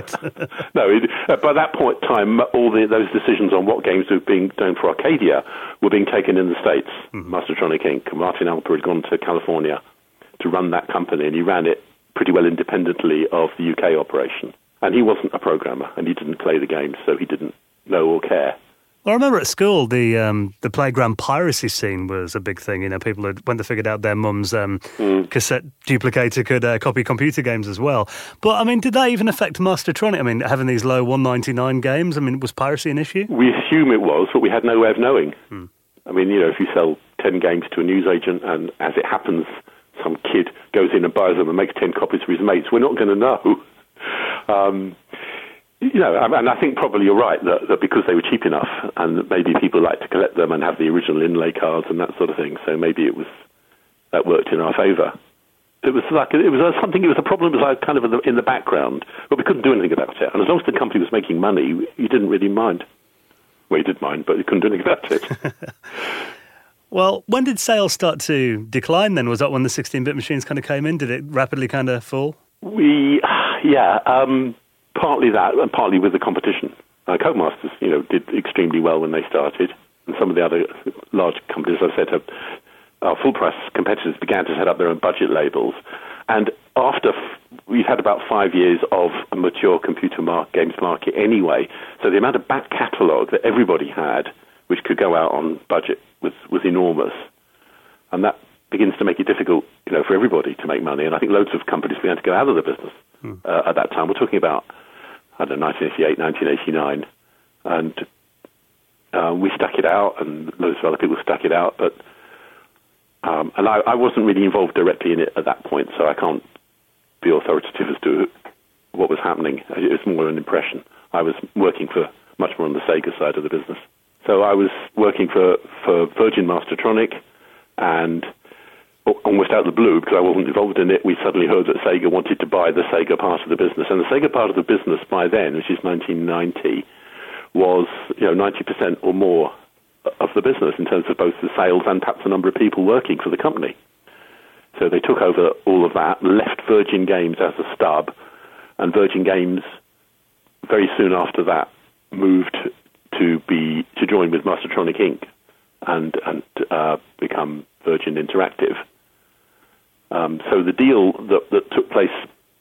no, it, uh, by that point in time, all the, those decisions on what games were being done for Arcadia were being taken in the States. Mm-hmm. Mastertronic Incorporated. Martin Alper had gone to California to run that company, and he ran it pretty well independently of the U K operation. And he wasn't a programmer, and he didn't play the games, so he didn't know or care. Well, I remember at school, the um, the playground piracy scene was a big thing. You know, people had, when they figured out their mum's um, mm. cassette duplicator could uh, copy computer games as well. But, I mean, did that even affect Mastertronic? I mean, having these low one ninety-nine games, I mean, was piracy an issue? We assume it was, but we had no way of knowing. Mm. I mean, you know, if you sell ten games to a newsagent and, as it happens, some kid goes in and buys them and makes ten copies for his mates, we're not going to know. Um, you know, and I think probably you're right that, that because they were cheap enough and that maybe people like to collect them and have the original inlay cards and that sort of thing, so maybe it was that worked in our favour. It was like it was something. It was a problem. It was like kind of in the, in the background, but we couldn't do anything about it. And as long as the company was making money, you didn't really mind. Well, you did mind, but you couldn't do anything about it. Well, when did sales start to decline? Then was that when the sixteen-bit machines kind of came in? Did it rapidly kind of fall? We, yeah, um, partly that, and partly with the competition. Uh, Codemasters, you know, did extremely well when they started, and some of the other large companies, as I said, have. Our full-price competitors began to set up their own budget labels. And after, f- we've had about five years of a mature computer mar- games market anyway, so the amount of back catalogue that everybody had, which could go out on budget, was, was enormous. And that begins to make it difficult, you know, for everybody to make money. And I think loads of companies began to go out of the business hmm. uh, at that time. We're talking about, I don't know, nineteen eighty-eight, nineteen eighty-nine. And uh, we stuck it out, and loads of other people stuck it out, but... Um, and I, I wasn't really involved directly in it at that point, so I can't be authoritative as to what was happening. It was more an impression. I was working for much more on the Sega side of the business. So I was working for, for Virgin Mastertronic, and almost out of the blue, because I wasn't involved in it, we suddenly heard that Sega wanted to buy the Sega part of the business. And the Sega part of the business by then, which is nineteen ninety, was you know ninety percent or more of the business in terms of both the sales and perhaps the number of people working for the company. So they took over all of that, left Virgin Games as a stub, and Virgin Games very soon after that moved to be to join with Mastertronic Incorporated and and uh, become Virgin Interactive. Um, so the deal that, that took place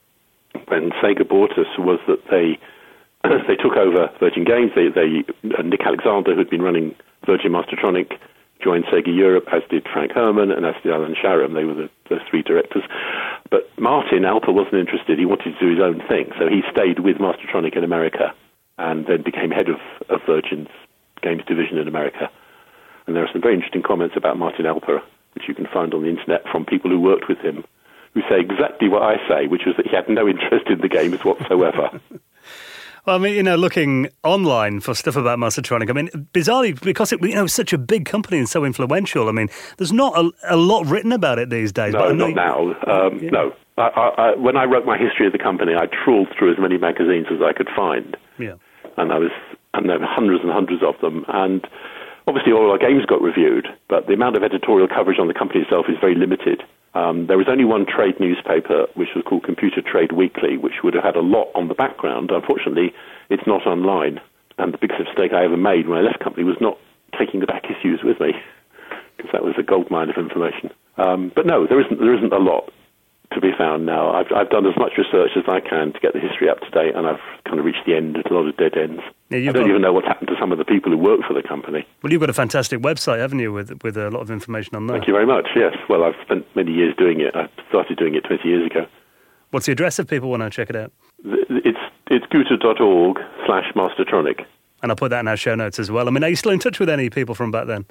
when Sega bought us was that they they took over Virgin Games. They, they uh, Nick Alexander, who'd been running Virgin Mastertronic, joined Sega Europe, as did Frank Herman and as did Alan Sharam. They were the, the three directors. But Martin Alper wasn't interested. He wanted to do his own thing. So he stayed with Mastertronic in America and then became head of, of Virgin's games division in America. And there are some very interesting comments about Martin Alper, which you can find on the internet from people who worked with him, who say exactly what I say, which was that he had no interest in the games whatsoever. Well, I mean, you know, looking online for stuff about Mastertronic, I mean, bizarrely, because it you know, it's such a big company and so influential, I mean, there's not a, a lot written about it these days. No, but not now. Um, yeah. No. I, I, I, when I wrote my history of the company, I trawled through as many magazines as I could find. Yeah. And I was, and there were hundreds and hundreds of them. And obviously all our games got reviewed, but the amount of editorial coverage on the company itself is very limited. Um, there was only one trade newspaper, which was called Computer Trade Weekly, which would have had a lot on the background. Unfortunately, it's not online. And the biggest mistake I ever made when I left the company was not taking the back issues with me, because that was a goldmine of information. Um, but no, there isn't there isn't a lot to be found now. I've, I've done as much research as I can to get the history up to date, and I've kind of reached the end at a lot of dead ends. Yeah, I don't got... even know what's happened to some of the people who work for the company. Well, you've got a fantastic website, haven't you, with with a lot of information on there? Thank you very much, yes. Well, I've spent many years doing it. I started doing it twenty years ago. What's the address if people want to check it out? It's it's guta.org slash Mastertronic. And I'll put that in our show notes as well. I mean, are you still in touch with any people from back then?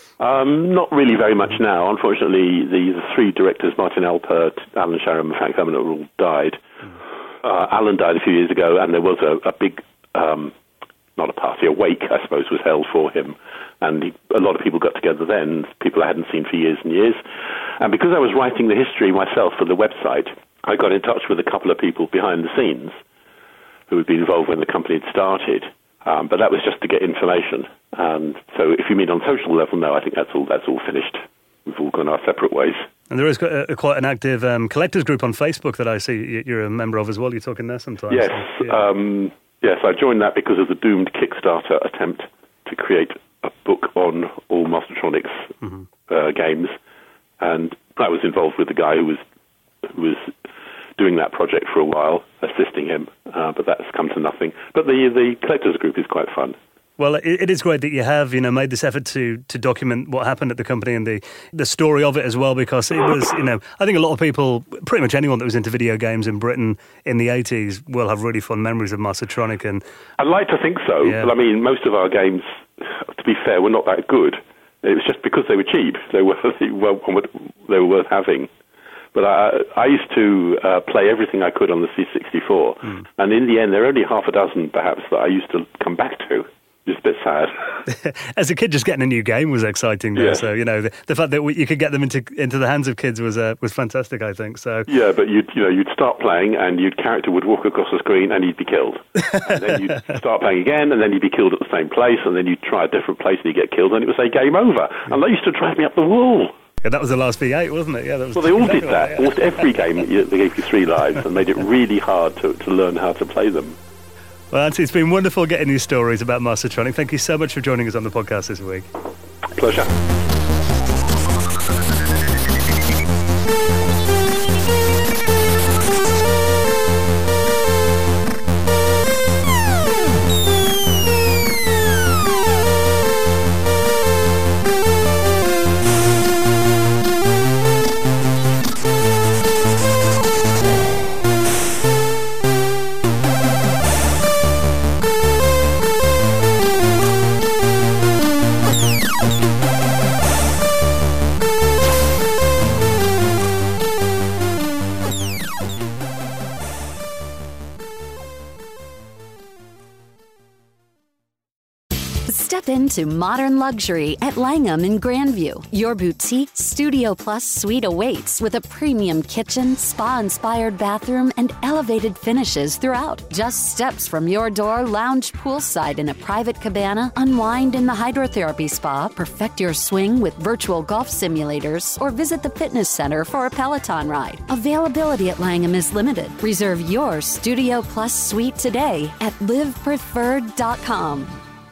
Um, not really very much now. Unfortunately, the, the three directors, Martin Alper, Alan Sharam and Frank Herman, all died. Mm. Uh, Alan died a few years ago, and there was a, a big, um, not a party, a wake, I suppose, was held for him. And he, a lot of people got together then, people I hadn't seen for years and years. And because I was writing the history myself for the website, I got in touch with a couple of people behind the scenes who had been involved when the company had started. Um, but that was just to get information. And so if you mean on social level, no, I think that's all that's all finished. We've all gone our separate ways. And there is quite, a, quite an active um, collectors group on Facebook that I see you're a member of as well. You're talking there sometimes. Yes, so, yeah. um, yes, I joined that because of the doomed Kickstarter attempt to create a book on all Mastertronics mm-hmm. uh, games. And I was involved with the guy who was who was doing that project for a while, assisting him, uh, but that's come to nothing. But the the collectors group is quite fun. Well, it, it is great that you have, you know, made this effort to to document what happened at the company and the, the story of it as well, because it was, you know, I think a lot of people, pretty much anyone that was into video games in Britain in the eighties will have really fond memories of Mastertronic. And I'd like to think so. Yeah. But I mean, most of our games, to be fair, were not that good. It was just because they were cheap. They were they were, they were worth having. But I, I used to uh, play everything I could on the C sixty-four, mm. and in the end, there are only half a dozen, perhaps, that I used to come back to. Just a bit sad. As a kid, just getting a new game was exciting, though. Yeah. So you know, the, the fact that we, you could get them into into the hands of kids was uh, was fantastic. I think so. Yeah, but you'd you know you'd start playing, and your character would walk across the screen, and he'd be killed. And then you'd start playing again, and then you'd be killed at the same place, and then you'd try a different place, and you'd get killed, and it would say game over. And they used to drive me up the wall. Yeah, that was the last V eight, wasn't it? Yeah, that was. Well, they all did that. Yeah. Almost every game, they gave you three lives and made it really hard to, to learn how to play them. Well, Anthony, it's been wonderful getting these stories about Mastertronic. Thank you so much for joining us on the podcast this week. Pleasure. Step into modern luxury at Langham in Grandview. Your boutique Studio Plus suite awaits with a premium kitchen, spa-inspired bathroom, and elevated finishes throughout. Just steps from your door, lounge poolside in a private cabana, unwind in the hydrotherapy spa, perfect your swing with virtual golf simulators, or visit the fitness center for a Peloton ride. Availability at Langham is limited. Reserve your Studio Plus suite today at live preferred dot com.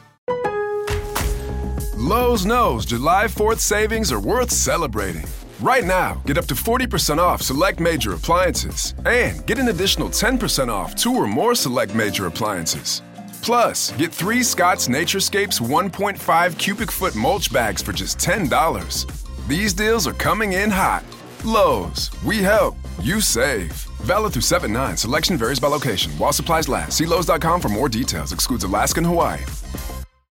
Lowe's knows July fourth savings are worth celebrating. Right now, get up to forty percent off select major appliances and get an additional ten percent off two or more select major appliances. Plus, get three Scott's Naturescapes one point five cubic foot mulch bags for just ten dollars. These deals are coming in hot. Lowe's, we help, you save. Valid through seven nine. Selection varies by location. While supplies last. See Lowe's dot com for more details. Excludes Alaska and Hawaii.